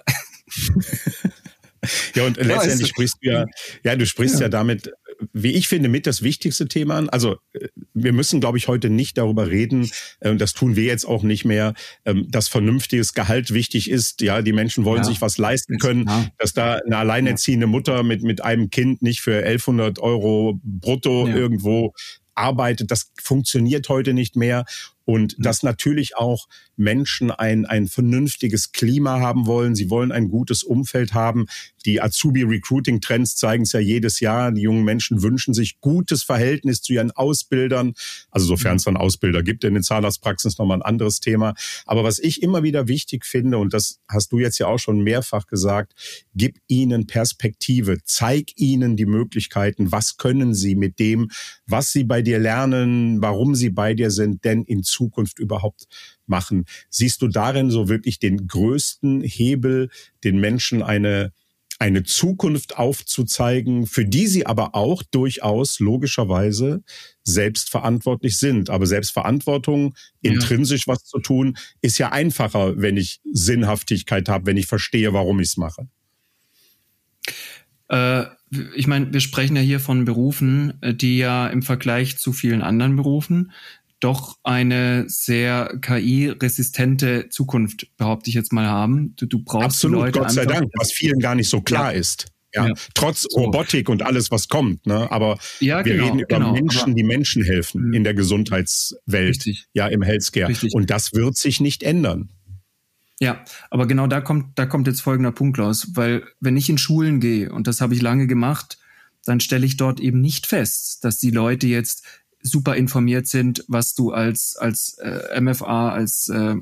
Ja, und ja, letztendlich sprichst du ja, ja, du sprichst ja. ja damit, wie ich finde, mit das wichtigste Thema an. Also wir müssen, glaube ich, heute nicht darüber reden, äh, das tun wir jetzt auch nicht mehr, ähm, dass vernünftiges Gehalt wichtig ist. Ja, die Menschen wollen ja. sich was leisten können, ja. dass da eine alleinerziehende Mutter mit mit einem Kind nicht für elfhundert Euro brutto ja. irgendwo arbeitet. Das funktioniert heute nicht mehr. Und dass natürlich auch Menschen ein ein vernünftiges Klima haben wollen. Sie wollen ein gutes Umfeld haben. Die Azubi-Recruiting-Trends zeigen es ja jedes Jahr. Die jungen Menschen wünschen sich gutes Verhältnis zu ihren Ausbildern. Also sofern es dann Ausbilder gibt in den Zahnarztpraxen, ist nochmal ein anderes Thema. Aber was ich immer wieder wichtig finde, und das hast du jetzt ja auch schon mehrfach gesagt, gib ihnen Perspektive. Zeig ihnen die Möglichkeiten. Was können sie mit dem, was sie bei dir lernen, warum sie bei dir sind, denn in Zukunft überhaupt machen? Siehst du darin so wirklich den größten Hebel, den Menschen eine eine Zukunft aufzuzeigen, für die sie aber auch durchaus logischerweise selbstverantwortlich sind? Aber Selbstverantwortung, ja. intrinsisch was zu tun, ist ja einfacher, wenn ich Sinnhaftigkeit habe, wenn ich verstehe, warum ich es mache. Äh, ich meine, wir sprechen ja hier von Berufen, die ja im Vergleich zu vielen anderen Berufen doch eine sehr K I-resistente Zukunft, behaupte ich jetzt mal, haben. Du, du brauchst Absolut, Leute Gott sei einfach, Dank, was vielen gar nicht so klar ja. ist. Ja. Ja. Trotz so. Robotik und alles, was kommt. Ne? Aber ja, wir genau, reden über genau, Menschen, die Menschen helfen in der Gesundheitswelt, richtig. Ja, im Healthcare. Richtig. Und das wird sich nicht ändern. Ja, aber genau da kommt, da kommt jetzt folgender Punkt raus, weil wenn ich in Schulen gehe, und das habe ich lange gemacht, dann stelle ich dort eben nicht fest, dass die Leute jetzt super informiert sind, was du als als äh, M F A, als äh,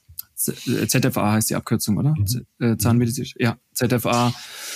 Z F A heißt die Abkürzung, oder? Mhm. Äh, Zahnmedizin, ja, Z F A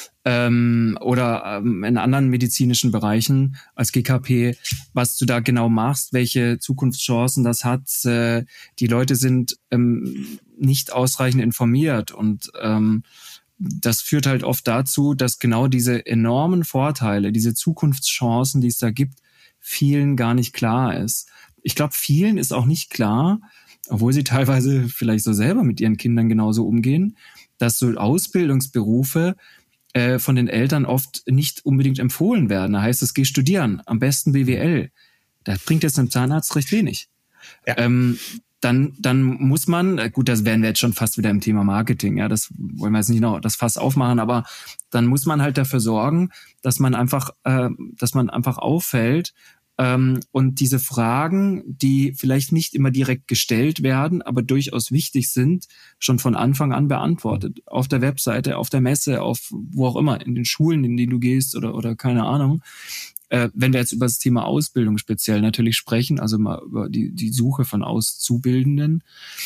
ähm, oder ähm, in anderen medizinischen Bereichen als G K P, was du da genau machst, welche Zukunftschancen das hat. Äh, die Leute sind ähm, nicht ausreichend informiert und ähm, das führt halt oft dazu, dass genau diese enormen Vorteile, diese Zukunftschancen, die es da gibt, vielen gar nicht klar ist. Ich glaube, vielen ist auch nicht klar, obwohl sie teilweise vielleicht so selber mit ihren Kindern genauso umgehen, dass so Ausbildungsberufe äh, von den Eltern oft nicht unbedingt empfohlen werden. Da heißt es, geh studieren, am besten B W L. Das bringt jetzt einem Zahnarzt recht wenig. Ja. Ähm, dann, dann muss man, gut, das wären wir jetzt schon fast wieder im Thema Marketing, ja, das wollen wir jetzt nicht noch das Fass aufmachen, aber dann muss man halt dafür sorgen, dass man einfach, äh, dass man einfach auffällt ähm, und diese Fragen, die vielleicht nicht immer direkt gestellt werden, aber durchaus wichtig sind, schon von Anfang an beantwortet. Auf der Webseite, auf der Messe, auf wo auch immer, in den Schulen, in die du gehst oder oder keine Ahnung. Äh, wenn wir jetzt über das Thema Ausbildung speziell natürlich sprechen, also mal über die, die Suche von Auszubildenden.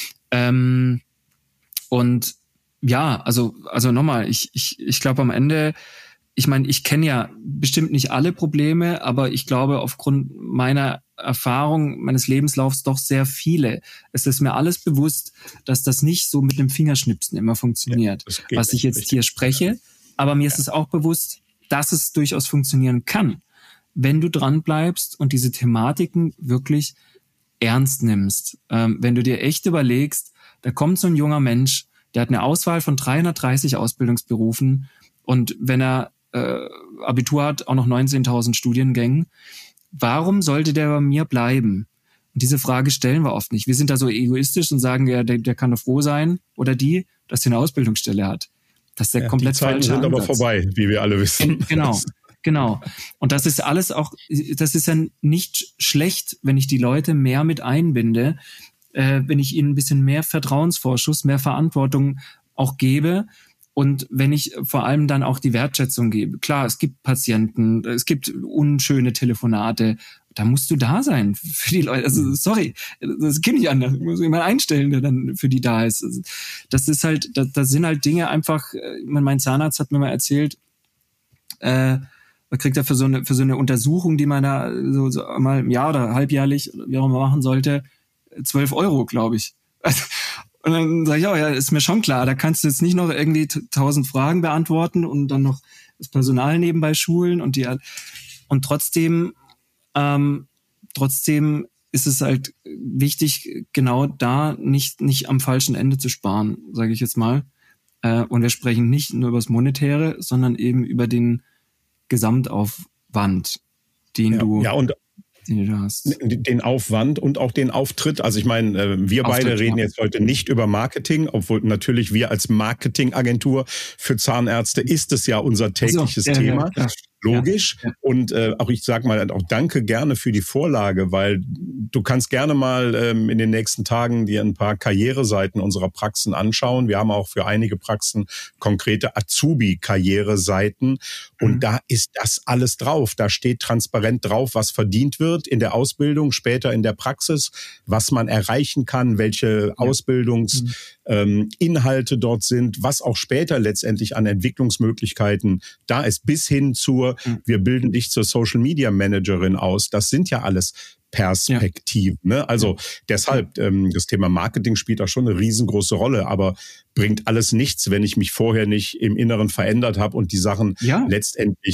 Ähm, und ja, also, also nochmal, ich, ich, ich glaube am Ende, ich meine, ich kenne ja bestimmt nicht alle Probleme, aber ich glaube aufgrund meiner Erfahrung, meines Lebenslaufs doch sehr viele. Es ist mir alles bewusst, dass das nicht so mit einem Fingerschnipsen immer funktioniert, ja, was ich jetzt richtig. Hier spreche. Aber mir ja. ist es auch bewusst, dass es durchaus funktionieren kann, wenn du dran bleibst und diese Thematiken wirklich ernst nimmst. Ähm, wenn du dir echt überlegst, da kommt so ein junger Mensch, der hat eine Auswahl von dreihundertdreißig Ausbildungsberufen und wenn er äh, Abitur hat, auch noch neunzehntausend Studiengängen, warum sollte der bei mir bleiben? Und diese Frage stellen wir oft nicht. Wir sind da so egoistisch und sagen, ja, der, der kann doch froh sein oder die, dass er eine Ausbildungsstelle hat. Das ist der ja, komplett falsche Ansatz. Die Zeiten sind aber vorbei, wie wir alle wissen. Genau. Genau. Und das ist alles auch, das ist ja nicht schlecht, wenn ich die Leute mehr mit einbinde, äh, wenn ich ihnen ein bisschen mehr Vertrauensvorschuss, mehr Verantwortung auch gebe und wenn ich vor allem dann auch die Wertschätzung gebe. Klar, es gibt Patienten, es gibt unschöne Telefonate, da musst du da sein für die Leute. Also sorry, das geht nicht anders. Ich muss jemand einstellen, der dann für die da ist. Das ist halt, das, das sind halt Dinge einfach, mein Zahnarzt hat mir mal erzählt, äh, man kriegt er für so eine für so eine Untersuchung, die man da so, so mal im Jahr oder halbjährlich, wie auch immer machen sollte, zwölf Euro, glaube ich. Und dann sage ich, oh ja, ist mir schon klar, da kannst du jetzt nicht noch irgendwie tausend Fragen beantworten und dann noch das Personal nebenbei schulen und die und trotzdem ähm, trotzdem ist es halt wichtig, genau da nicht nicht am falschen Ende zu sparen, sage ich jetzt mal. Äh, und wir sprechen nicht nur über das Monetäre, sondern eben über den Gesamtaufwand, den ja, du, ja, und den du hast. Den Aufwand und auch den Auftritt. Also ich meine, wir Auftritt, beide reden ja. jetzt heute nicht über Marketing, obwohl natürlich wir als Marketingagentur für Zahnärzte ist es ja unser tägliches also, ja, Thema. Ja, Logisch. Ja, ja. Und äh, auch ich sage mal auch danke gerne für die Vorlage, weil du kannst gerne mal ähm, in den nächsten Tagen dir ein paar Karriereseiten unserer Praxen anschauen. Wir haben auch für einige Praxen konkrete Azubi-Karriereseiten und mhm. da ist das alles drauf. Da steht transparent drauf, was verdient wird in der Ausbildung, später in der Praxis, was man erreichen kann, welche ja. Ausbildungsinhalte mhm. ähm, dort sind, was auch später letztendlich an Entwicklungsmöglichkeiten da ist, bis hin zur wir bilden dich zur Social Media Managerin aus. Das sind ja alles Perspektiven. Ja. Ne? Also deshalb, ähm, das Thema Marketing spielt auch schon eine riesengroße Rolle, aber bringt alles nichts, wenn ich mich vorher nicht im Inneren verändert habe und die Sachen ja. letztendlich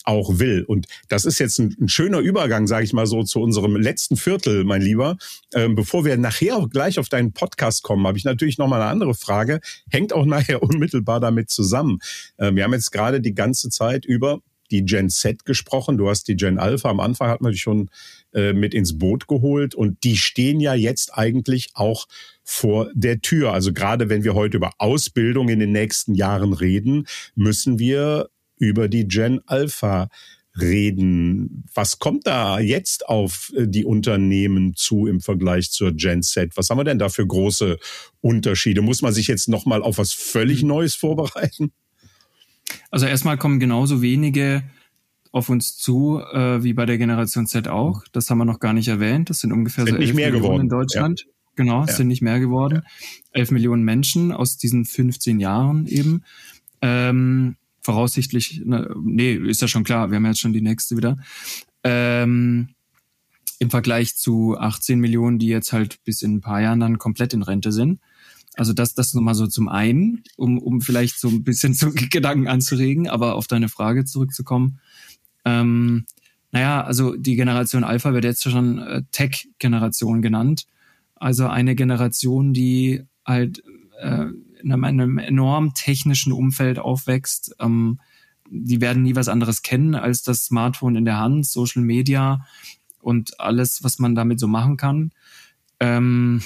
auch will. Und das ist jetzt ein, ein schöner Übergang, sage ich mal so, zu unserem letzten Viertel, mein Lieber. Ähm, bevor wir nachher auch gleich auf deinen Podcast kommen, habe ich natürlich noch mal eine andere Frage. Hängt auch nachher unmittelbar damit zusammen. Ähm, wir haben jetzt gerade die ganze Zeit über die Gen Z gesprochen. Du hast die Gen Alpha am Anfang, hat man dich schon äh, mit ins Boot geholt. Und die stehen ja jetzt eigentlich auch vor der Tür. Also gerade wenn wir heute über Ausbildung in den nächsten Jahren reden, müssen wir über die Gen Alpha reden. Was kommt da jetzt auf die Unternehmen zu im Vergleich zur Gen Z? Was haben wir denn da für große Unterschiede? Muss man sich jetzt nochmal auf was völlig Neues vorbereiten? Also erstmal kommen genauso wenige auf uns zu äh, wie bei der Generation Z auch. Das haben wir noch gar nicht erwähnt. Das sind ungefähr sind so elf Millionen geworden. in Deutschland. Ja. Genau, es ja. sind nicht mehr geworden. elf Millionen Menschen aus diesen fünfzehn Jahren eben. Ähm, voraussichtlich, ne, nee, ist ja schon klar, wir haben jetzt schon die nächste wieder. Ähm, im Vergleich zu achtzehn Millionen, die jetzt halt bis in ein paar Jahren dann komplett in Rente sind. Also das, das nochmal so zum einen, um, um vielleicht so ein bisschen zu Gedanken anzuregen, aber auf deine Frage zurückzukommen. Ähm, naja, also die Generation Alpha wird jetzt schon äh, Tech-Generation genannt. Also eine Generation, die halt äh, in einem, einem enorm technischen Umfeld aufwächst. Ähm, die werden nie was anderes kennen als das Smartphone in der Hand, Social Media und alles, was man damit so machen kann. Ähm,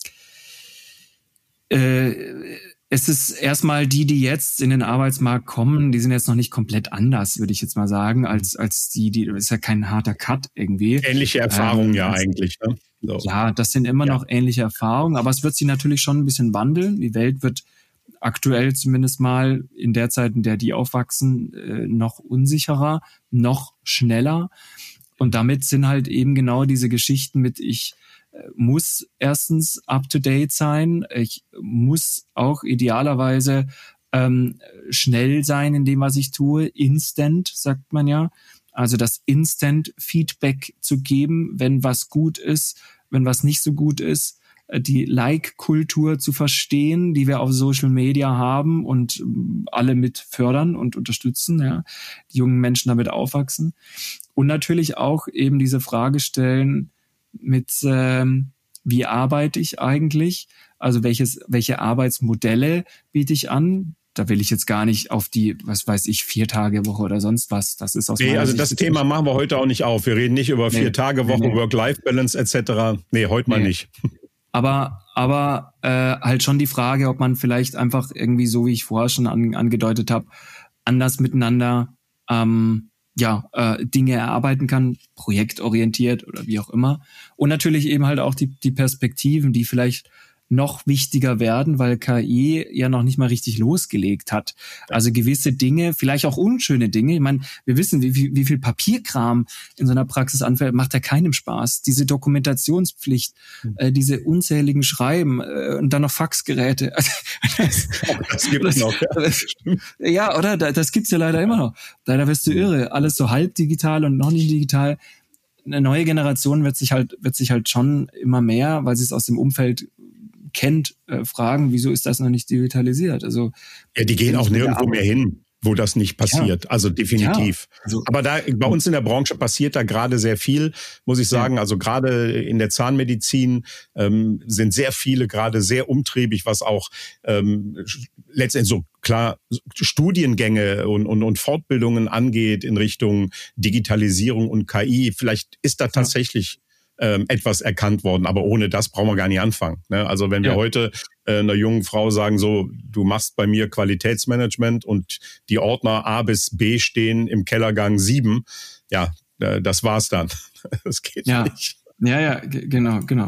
Äh, es ist erstmal die, die jetzt in den Arbeitsmarkt kommen, die sind jetzt noch nicht komplett anders, würde ich jetzt mal sagen, als als die, die ist ja kein harter Cut irgendwie. Ähnliche Erfahrungen ähm, ja das, eigentlich. Ne? So. Ja, das sind immer ja. noch ähnliche Erfahrungen, aber es wird sich natürlich schon ein bisschen wandeln. Die Welt wird aktuell zumindest mal in der Zeit, in der die aufwachsen, äh, noch unsicherer, noch schneller. Und damit sind halt eben genau diese Geschichten mit ich muss erstens up-to-date sein. Ich muss auch idealerweise ähm, schnell sein in dem, was ich tue. Instant, sagt man ja. Also das Instant-Feedback zu geben, wenn was gut ist, wenn was nicht so gut ist. Die Like-Kultur zu verstehen, die wir auf Social Media haben und alle mit fördern und unterstützen. Ja. Die jungen Menschen damit aufwachsen. Und natürlich auch eben diese Frage stellen, mit ähm, wie arbeite ich eigentlich? Also welches, welche Arbeitsmodelle biete ich an? Da will ich jetzt gar nicht auf die, was weiß ich, Vier-Tage-Woche oder sonst was. Das ist aus Nee, also Sicht das Thema machen wir heute auch nicht auf. Wir reden nicht über nee, Vier-Tage-Woche, nee, nee. Work-Life-Balance et cetera. Nee, heute nee. mal nicht. Aber aber äh, halt schon die Frage, ob man vielleicht einfach irgendwie, so wie ich vorher schon an, angedeutet habe, anders miteinander ähm, ja, äh, Dinge erarbeiten kann, projektorientiert oder wie auch immer. Und natürlich eben halt auch die, die Perspektiven, die vielleicht noch wichtiger werden, weil K I ja noch nicht mal richtig losgelegt hat. Also gewisse Dinge, vielleicht auch unschöne Dinge. Ich meine, wir wissen, wie viel, wie viel Papierkram in so einer Praxis anfällt, macht ja keinem Spaß. Diese Dokumentationspflicht, mhm. äh, diese unzähligen Schreiben äh, und dann noch Faxgeräte. das, das gibt es noch. Ja, ja oder? Das gibt's ja leider immer noch. Leider wirst du irre. Alles so halb digital und noch nicht digital. Eine neue Generation wird sich halt, wird sich halt schon immer mehr, weil sie es aus dem Umfeld kennt, äh, fragen, wieso ist das noch nicht digitalisiert? Also ja, die gehen auch nirgendwo mehr hin, wo das nicht passiert. Ja. Also definitiv. Ja. Also, aber da bei uns in der Branche passiert da gerade sehr viel, muss ich sagen. Ja. Also gerade in der Zahnmedizin ähm, sind sehr viele gerade sehr umtriebig, was auch ähm, letztendlich so klar Studiengänge und, und, und Fortbildungen angeht in Richtung Digitalisierung und K I. Vielleicht ist da tatsächlich ja. Ähm, etwas erkannt worden, aber ohne das brauchen wir gar nicht anfangen. Ne? Also wenn wir ja. heute äh, einer jungen Frau sagen, so, du machst bei mir Qualitätsmanagement und die Ordner A bis B stehen im Kellergang sieben, ja, äh, das war's dann. Das geht ja. nicht. Ja, ja, g- genau, genau.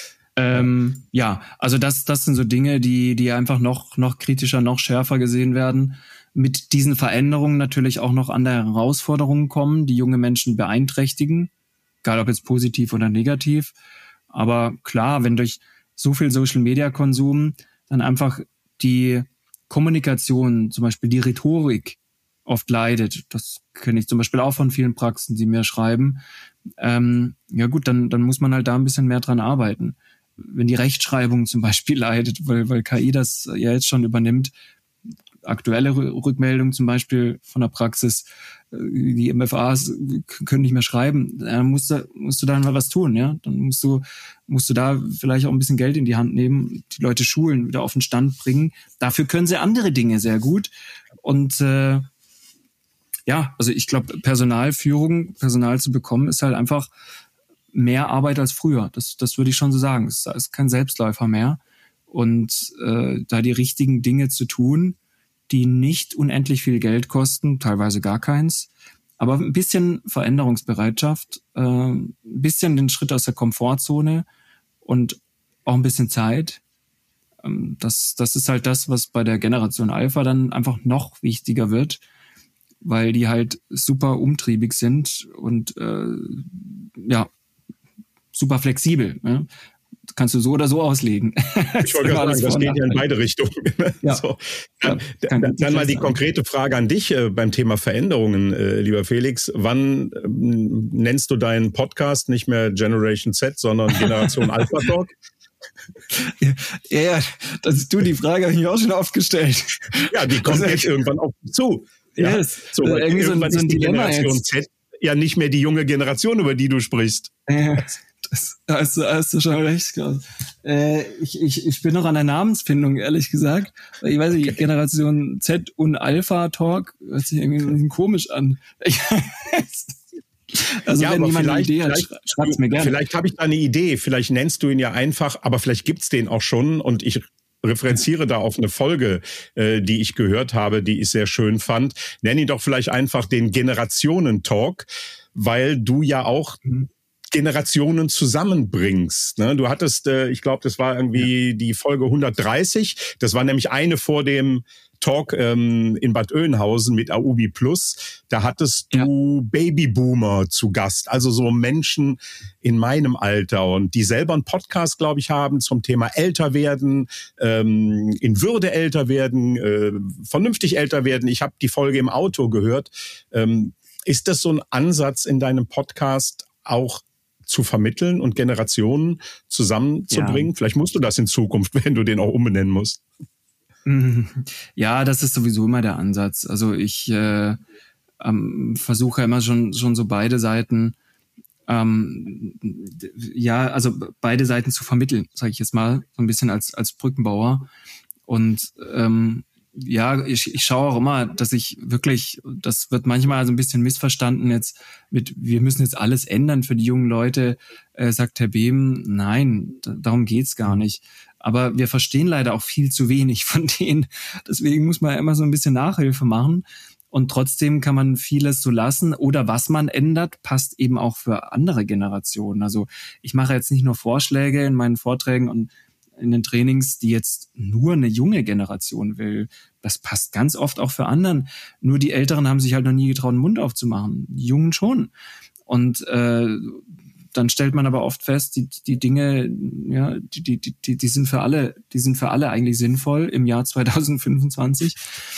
Ähm, ja, also das, das sind so Dinge, die, die einfach noch, noch kritischer, noch schärfer gesehen werden. Mit diesen Veränderungen natürlich auch noch andere Herausforderungen kommen, die junge Menschen beeinträchtigen. Egal ob jetzt positiv oder negativ. Aber klar, wenn durch so viel Social-Media-Konsum dann einfach die Kommunikation, zum Beispiel die Rhetorik oft leidet, das kenne ich zum Beispiel auch von vielen Praxen, die mir schreiben, ähm, ja gut, dann, dann muss man halt da ein bisschen mehr dran arbeiten. Wenn die Rechtschreibung zum Beispiel leidet, weil, weil K I das ja jetzt schon übernimmt, aktuelle Rückmeldung zum Beispiel von der Praxis, die M F As können nicht mehr schreiben, dann musst du, musst du da mal was tun, ja. Dann musst du, musst du da vielleicht auch ein bisschen Geld in die Hand nehmen, die Leute schulen, wieder auf den Stand bringen. Dafür können sie andere Dinge sehr gut. Und äh, ja, also ich glaube, Personalführung, Personal zu bekommen, ist halt einfach mehr Arbeit als früher. Das, das würde ich schon so sagen. Es ist kein Selbstläufer mehr. Und äh, da die richtigen Dinge zu tun, die nicht unendlich viel Geld kosten, teilweise gar keins, aber ein bisschen Veränderungsbereitschaft, äh, ein bisschen den Schritt aus der Komfortzone und auch ein bisschen Zeit. Ähm, das, das ist halt das, was bei der Generation Alpha dann einfach noch wichtiger wird, weil die halt super umtriebig sind und äh, ja, super flexibel. Ne? Kannst du so oder so auslegen. Ich wollte gerade sagen, das geht ja in beide Richtungen. Ja. So. Dann, ja, dann, dann mal die konkrete Frage an dich äh, beim Thema Veränderungen, äh, lieber Felix. Wann äh, nennst du deinen Podcast nicht mehr Generation Z, sondern Generation Alpha Talk? Ja, ja, das ist du, die Frage habe ich mir auch schon oft gestellt. Ja, die kommt jetzt irgendwann auf dich zu. Ja, yes. so, also irgendwie irgendwann so ein, so ein ist die Dilemma Generation jetzt. Z ja nicht mehr die junge Generation, über die du sprichst. Ja, das hast du, hast du schon recht, Klaus. Äh, ich, ich, ich bin noch an der Namensfindung, ehrlich gesagt. Ich weiß nicht, okay. Generation Z und Alpha Talk hört sich irgendwie ein bisschen komisch an. Ich, also ja, wenn aber jemand eine vielleicht, Idee hat, vielleicht, schreibt's mir gerne. Vielleicht habe ich da eine Idee, vielleicht nennst du ihn ja einfach, aber vielleicht gibt's den auch schon und ich referenziere da auf eine Folge, äh, die ich gehört habe, die ich sehr schön fand. Nenn ihn doch vielleicht einfach den Generationen-Talk, weil du ja auch mhm. Generationen zusammenbringst. Ne? Du hattest, äh, ich glaube, das war irgendwie ja. die Folge hundertdreißig. Das war nämlich eine vor dem Talk ähm, in Bad Oeynhausen mit Aubi Plus. Da hattest du ja. Babyboomer zu Gast, also so Menschen in meinem Alter und die selber einen Podcast, glaube ich, haben zum Thema älter werden, ähm, in Würde älter werden, äh, vernünftig älter werden. Ich habe die Folge im Auto gehört. Ähm, ist das so ein Ansatz in deinem Podcast auch zu vermitteln und Generationen zusammenzubringen? Ja. Vielleicht musst du das in Zukunft, wenn du den auch umbenennen musst. Ja, das ist sowieso immer der Ansatz. Also ich äh, ähm, versuche immer schon schon so beide Seiten, ähm, ja, also beide Seiten zu vermitteln, sage ich jetzt mal, so ein bisschen als als Brückenbauer. Und ähm, ja, ich, ich schaue auch immer, dass ich wirklich, das wird manchmal so ein bisschen missverstanden jetzt mit, wir müssen jetzt alles ändern für die jungen Leute, äh, sagt Herr Behm. Nein, d- darum geht's gar nicht. Aber wir verstehen leider auch viel zu wenig von denen. Deswegen muss man immer so ein bisschen Nachhilfe machen. Und trotzdem kann man vieles so lassen. Oder was man ändert, passt eben auch für andere Generationen. Also ich mache jetzt nicht nur Vorschläge in meinen Vorträgen und in den Trainings, die jetzt nur eine junge Generation will. Das passt ganz oft auch für anderen. Nur die Älteren haben sich halt noch nie getraut, den Mund aufzumachen. Die Jungen schon. Und äh, dann stellt man aber oft fest, die, die Dinge, ja, die, die, die, die sind für alle, die sind für alle eigentlich sinnvoll im Jahr zwanzig fünfundzwanzig,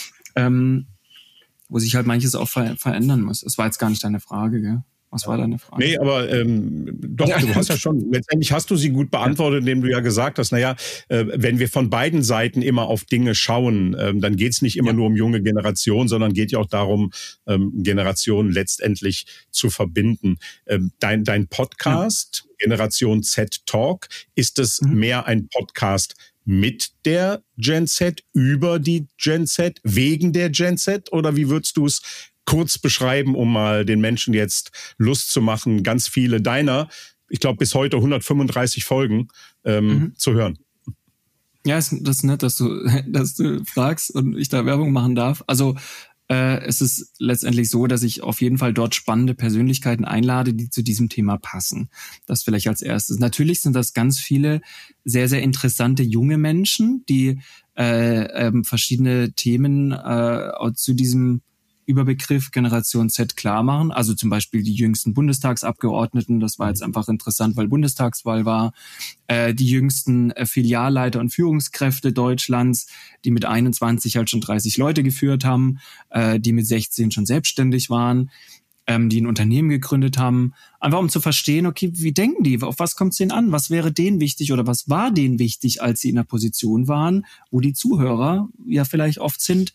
ähm, wo sich halt manches auch ver- verändern muss. Das war jetzt gar nicht deine Frage, gell? Was war deine Frage? Nee, aber ähm, doch, du hast ja schon, letztendlich hast du sie gut beantwortet, indem du ja gesagt hast, naja, äh, wenn wir von beiden Seiten immer auf Dinge schauen, ähm, dann geht's nicht immer ja. nur um junge Generationen, sondern geht ja auch darum, ähm, Generationen letztendlich zu verbinden. Ähm, dein, dein Podcast, ja. Generation Z Talk, ist es mhm. mehr ein Podcast mit der Gen Z, über die Gen Z, wegen der Gen Z, oder wie würdest du es kurz beschreiben, um mal den Menschen jetzt Lust zu machen, ganz viele deiner, ich glaube bis heute hundertfünfunddreißig Folgen ähm, mhm. zu hören? Ja, das ist nett, dass du, dass du fragst und ich da Werbung machen darf. Also äh, es ist letztendlich so, dass ich auf jeden Fall dort spannende Persönlichkeiten einlade, die zu diesem Thema passen. Das vielleicht als erstes. Natürlich sind das ganz viele sehr, sehr interessante junge Menschen, die äh, ähm, verschiedene Themen äh, zu diesem Überbegriff Generation Z klar machen. Also zum Beispiel die jüngsten Bundestagsabgeordneten, das war jetzt einfach interessant, weil Bundestagswahl war. Äh, die jüngsten äh, Filialleiter und Führungskräfte Deutschlands, die mit einundzwanzig halt schon dreißig Leute geführt haben, äh, die mit sechzehn schon selbstständig waren, ähm, die ein Unternehmen gegründet haben. Einfach um zu verstehen, okay, wie denken die? Auf was kommt es denen an? Was wäre denen wichtig oder was war denen wichtig, als sie in der Position waren, wo die Zuhörer ja vielleicht oft sind?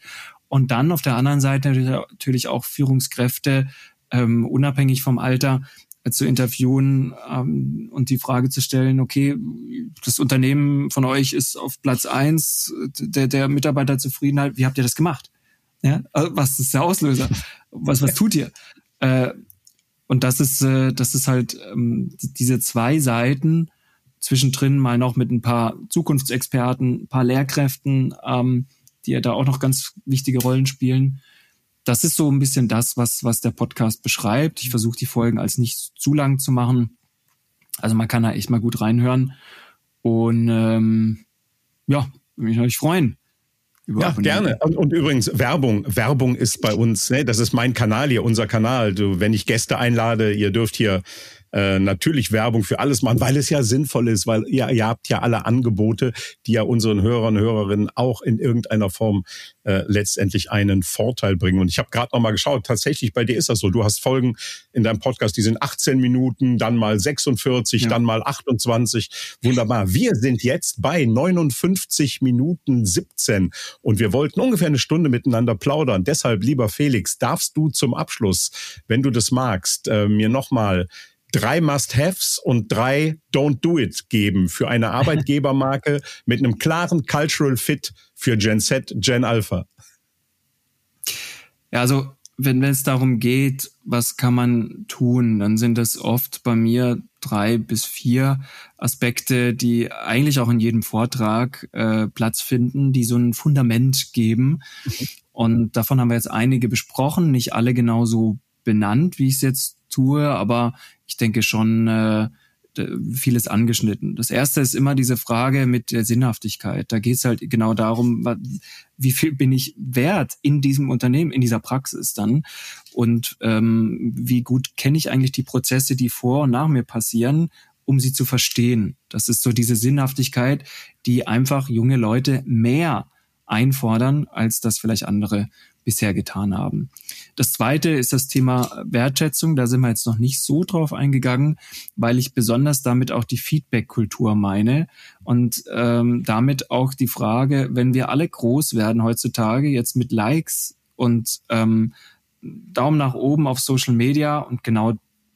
Und dann auf der anderen Seite natürlich auch Führungskräfte, ähm, unabhängig vom Alter, äh, zu interviewen ähm, und die Frage zu stellen, okay, das Unternehmen von euch ist auf Platz eins der, der Mitarbeiterzufriedenheit, wie habt ihr das gemacht? Ja, also was ist der Auslöser? Was, was tut ihr? Äh, und das ist, äh, das ist halt ähm, die, diese zwei Seiten, zwischendrin mal noch mit ein paar Zukunftsexperten, ein paar Lehrkräften, ähm, die ja da auch noch ganz wichtige Rollen spielen. Das ist so ein bisschen das, was, was der Podcast beschreibt. Ich versuche die Folgen als nicht zu lang zu machen. Also man kann da echt mal gut reinhören. Und ähm, ja, würde mich natürlich freuen. Ja, gerne. Und, und übrigens, Werbung. Werbung ist bei uns, ne, das ist mein Kanal hier, unser Kanal. Du, wenn ich Gäste einlade, ihr dürft hier äh, natürlich Werbung für alles machen, weil es ja sinnvoll ist, weil ihr, ihr habt ja alle Angebote, die ja unseren Hörern und Hörerinnen auch in irgendeiner Form äh, letztendlich einen Vorteil bringen. Und ich habe gerade noch mal geschaut, tatsächlich bei dir ist das so. Du hast Folgen in deinem Podcast, die sind achtzehn Minuten, dann mal sechsundvierzig, ja. Dann mal achtundzwanzig. Wunderbar. Wir sind jetzt bei neunundfünfzig Minuten siebzehn und wir wollten ungefähr eine Stunde miteinander plaudern. Deshalb, lieber Felix, darfst du zum Abschluss, wenn du das magst, äh, mir noch mal drei Must-Haves und drei Don't-Do-It geben für eine Arbeitgebermarke mit einem klaren Cultural Fit für Gen Z, Gen Alpha. Ja, also wenn es darum geht, was kann man tun, dann sind es oft bei mir drei bis vier Aspekte, die eigentlich auch in jedem Vortrag äh, Platz finden, die so ein Fundament geben. Und davon haben wir jetzt einige besprochen, nicht alle genauso benannt, wie ich es jetzt tue, aber ich denke schon äh, vieles angeschnitten. Das erste ist immer diese Frage mit der Sinnhaftigkeit. Da geht es halt genau darum, wie viel bin ich wert in diesem Unternehmen, in dieser Praxis dann und ähm, wie gut kenne ich eigentlich die Prozesse, die vor und nach mir passieren, um sie zu verstehen. Das ist so diese Sinnhaftigkeit, die einfach junge Leute mehr einfordern, als das vielleicht andere bisher getan haben. Das zweite ist das Thema Wertschätzung. Da sind wir jetzt noch nicht so drauf eingegangen, weil ich besonders damit auch die Feedback-Kultur meine und ähm, damit auch die Frage, wenn wir alle groß werden heutzutage, jetzt mit Likes und ähm, Daumen nach oben auf Social Media und genau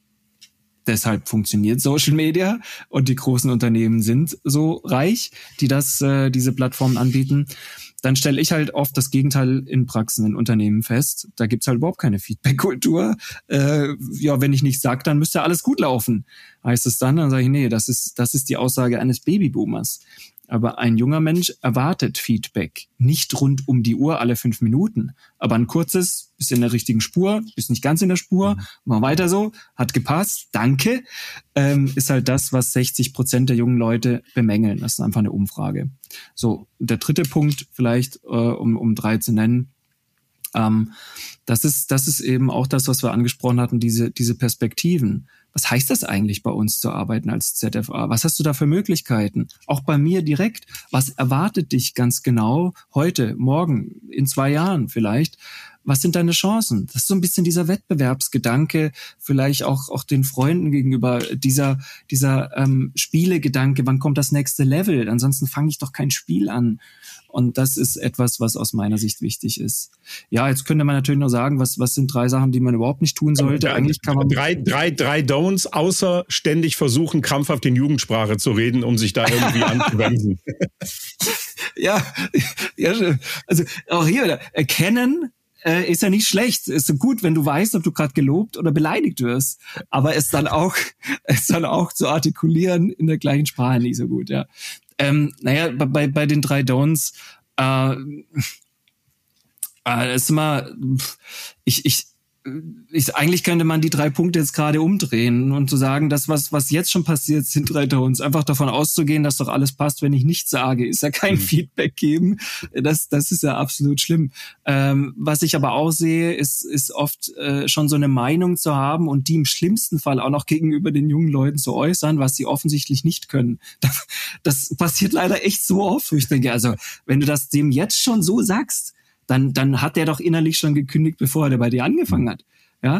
deshalb funktioniert Social Media und die großen Unternehmen sind so reich, die das, äh, diese Plattformen anbieten, dann stelle ich halt oft das Gegenteil in Praxen, in Unternehmen fest. Da gibt's halt überhaupt keine Feedback-Kultur. Äh, ja, wenn ich nichts sage, dann müsste alles gut laufen. Heißt es dann, dann sage ich, nee, das ist, das ist die Aussage eines Babyboomers. Aber ein junger Mensch erwartet Feedback. Nicht rund um die Uhr alle fünf Minuten. Aber ein kurzes, bist in der richtigen Spur, bist nicht ganz in der Spur, mach weiter so, hat gepasst, danke, ähm, ist halt das, was sechzig Prozent der jungen Leute bemängeln. Das ist einfach eine Umfrage. So, der dritte Punkt vielleicht, äh, um, um drei zu nennen, ähm, das ist, das ist eben auch das, was wir angesprochen hatten, diese, diese Perspektiven. Was heißt das eigentlich, bei uns zu arbeiten als Z F A? Was hast du da für Möglichkeiten? Auch bei mir direkt. Was erwartet dich ganz genau heute, morgen, in zwei Jahren vielleicht? Was sind deine Chancen? Das ist so ein bisschen dieser Wettbewerbsgedanke, vielleicht auch auch den Freunden gegenüber, dieser dieser ähm, Spielegedanke, wann kommt das nächste Level? Ansonsten fange ich doch kein Spiel an. Und das ist etwas, was aus meiner Sicht wichtig ist. Ja, jetzt könnte man natürlich noch sagen, was was sind drei Sachen, die man überhaupt nicht tun sollte. Eigentlich kann man drei drei drei Don'ts, außer ständig versuchen, krampfhaft in Jugendsprache zu reden, um sich da irgendwie anzuwenden. Ja, ja, also auch hier wieder erkennen. Äh, ist ja nicht schlecht. Ist so gut, wenn du weißt, ob du gerade gelobt oder beleidigt wirst. Aber es dann auch, es dann auch zu artikulieren in der gleichen Sprache nicht so gut, ja. Ähm, naja, bei, bei den drei Don'ts, äh, äh, das ist immer, ich, ich, ich, eigentlich könnte man die drei Punkte jetzt gerade umdrehen und zu sagen, das, was, was jetzt schon passiert, sind drei Don'ts. Einfach davon auszugehen, dass doch alles passt, wenn ich nichts sage, ist ja kein mhm. Feedback geben. Das, das ist ja absolut schlimm. Ähm, was ich aber auch sehe, ist, ist oft äh, schon so eine Meinung zu haben und die im schlimmsten Fall auch noch gegenüber den jungen Leuten zu äußern, was sie offensichtlich nicht können. Das, das passiert leider echt so oft. Ich denke, also, wenn du das dem jetzt schon so sagst, dann dann hat der doch innerlich schon gekündigt, bevor er bei dir angefangen hat. Ja,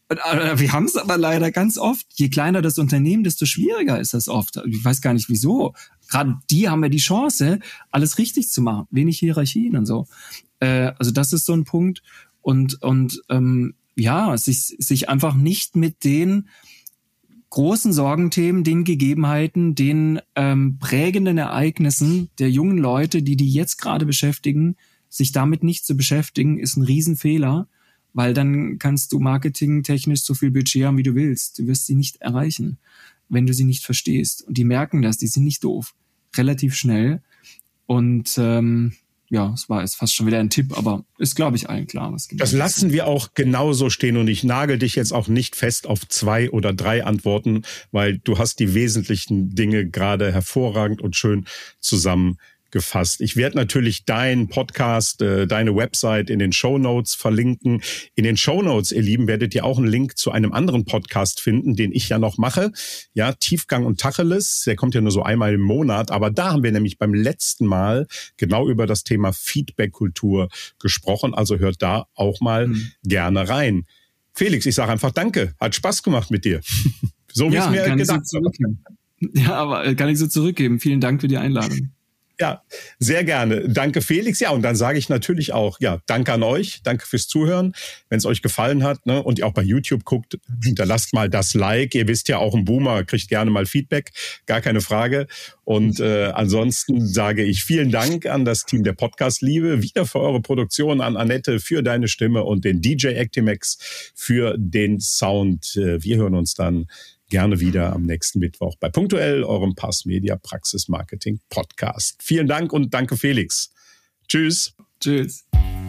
Wir haben es aber leider ganz oft. Je kleiner das Unternehmen, desto schwieriger ist das oft. Ich weiß gar nicht wieso. Gerade die haben ja die Chance, alles richtig zu machen. Wenig Hierarchien und so. Äh, also das ist so ein Punkt. Und, und ähm, ja, sich, sich einfach nicht mit den großen Sorgenthemen, den Gegebenheiten, den ähm, prägenden Ereignissen der jungen Leute, die die jetzt gerade beschäftigen, sich damit nicht zu beschäftigen, ist ein Riesenfehler. Weil dann kannst du marketingtechnisch so viel Budget haben, wie du willst. Du wirst sie nicht erreichen, wenn du sie nicht verstehst. Und die merken das, die sind nicht doof. Relativ schnell. Und ähm, ja, es war jetzt fast schon wieder ein Tipp, aber ist, glaube ich, allen klar, was genau das lassen wir auch genauso stehen und ich nagel dich jetzt auch nicht fest auf zwei oder drei Antworten, weil du hast die wesentlichen Dinge gerade hervorragend und schön zusammen gefasst. Ich werde natürlich deinen Podcast, äh, deine Website in den Shownotes verlinken. In den Shownotes, ihr Lieben, werdet ihr auch einen Link zu einem anderen Podcast finden, den ich ja noch mache. Ja, Tiefgang und Tacheles. Der kommt ja nur so einmal im Monat. Aber da haben wir nämlich beim letzten Mal genau über das Thema Feedback-Kultur gesprochen. Also hört da auch mal mhm. gerne rein. Felix, ich sage einfach Danke. Hat Spaß gemacht mit dir. So wie ja, es mir kann gedacht ich so zurückgeben. Ja, aber kann ich so zurückgeben. Vielen Dank für die Einladung. Ja, sehr gerne. Danke, Felix. Ja, und dann sage ich natürlich auch, ja, danke an euch. Danke fürs Zuhören. Wenn es euch gefallen hat, ne, und ihr auch bei YouTube guckt, hinterlasst mal das Like. Ihr wisst ja, auch ein Boomer kriegt gerne mal Feedback. Gar keine Frage. Und äh, ansonsten sage ich vielen Dank an das Team der Podcast-Liebe, wieder für eure Produktion, an Annette für deine Stimme und den D J Actimax für den Sound. Wir hören uns dann gerne wieder am nächsten Mittwoch bei Punktuell, eurem Pars Media Praxis Marketing Podcast. Vielen Dank und danke, Felix. Tschüss. Tschüss.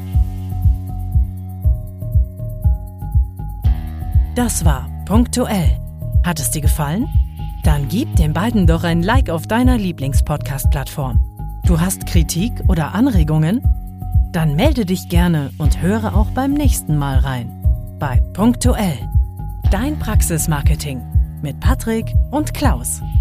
Das war Punktuell. Hat es dir gefallen? Dann gib den beiden doch ein Like auf deiner Lieblings-Podcast-Plattform. Du hast Kritik oder Anregungen? Dann melde dich gerne und höre auch beim nächsten Mal rein. Bei Punktuell. Dein Praxismarketing. Mit Patrick und Klaus.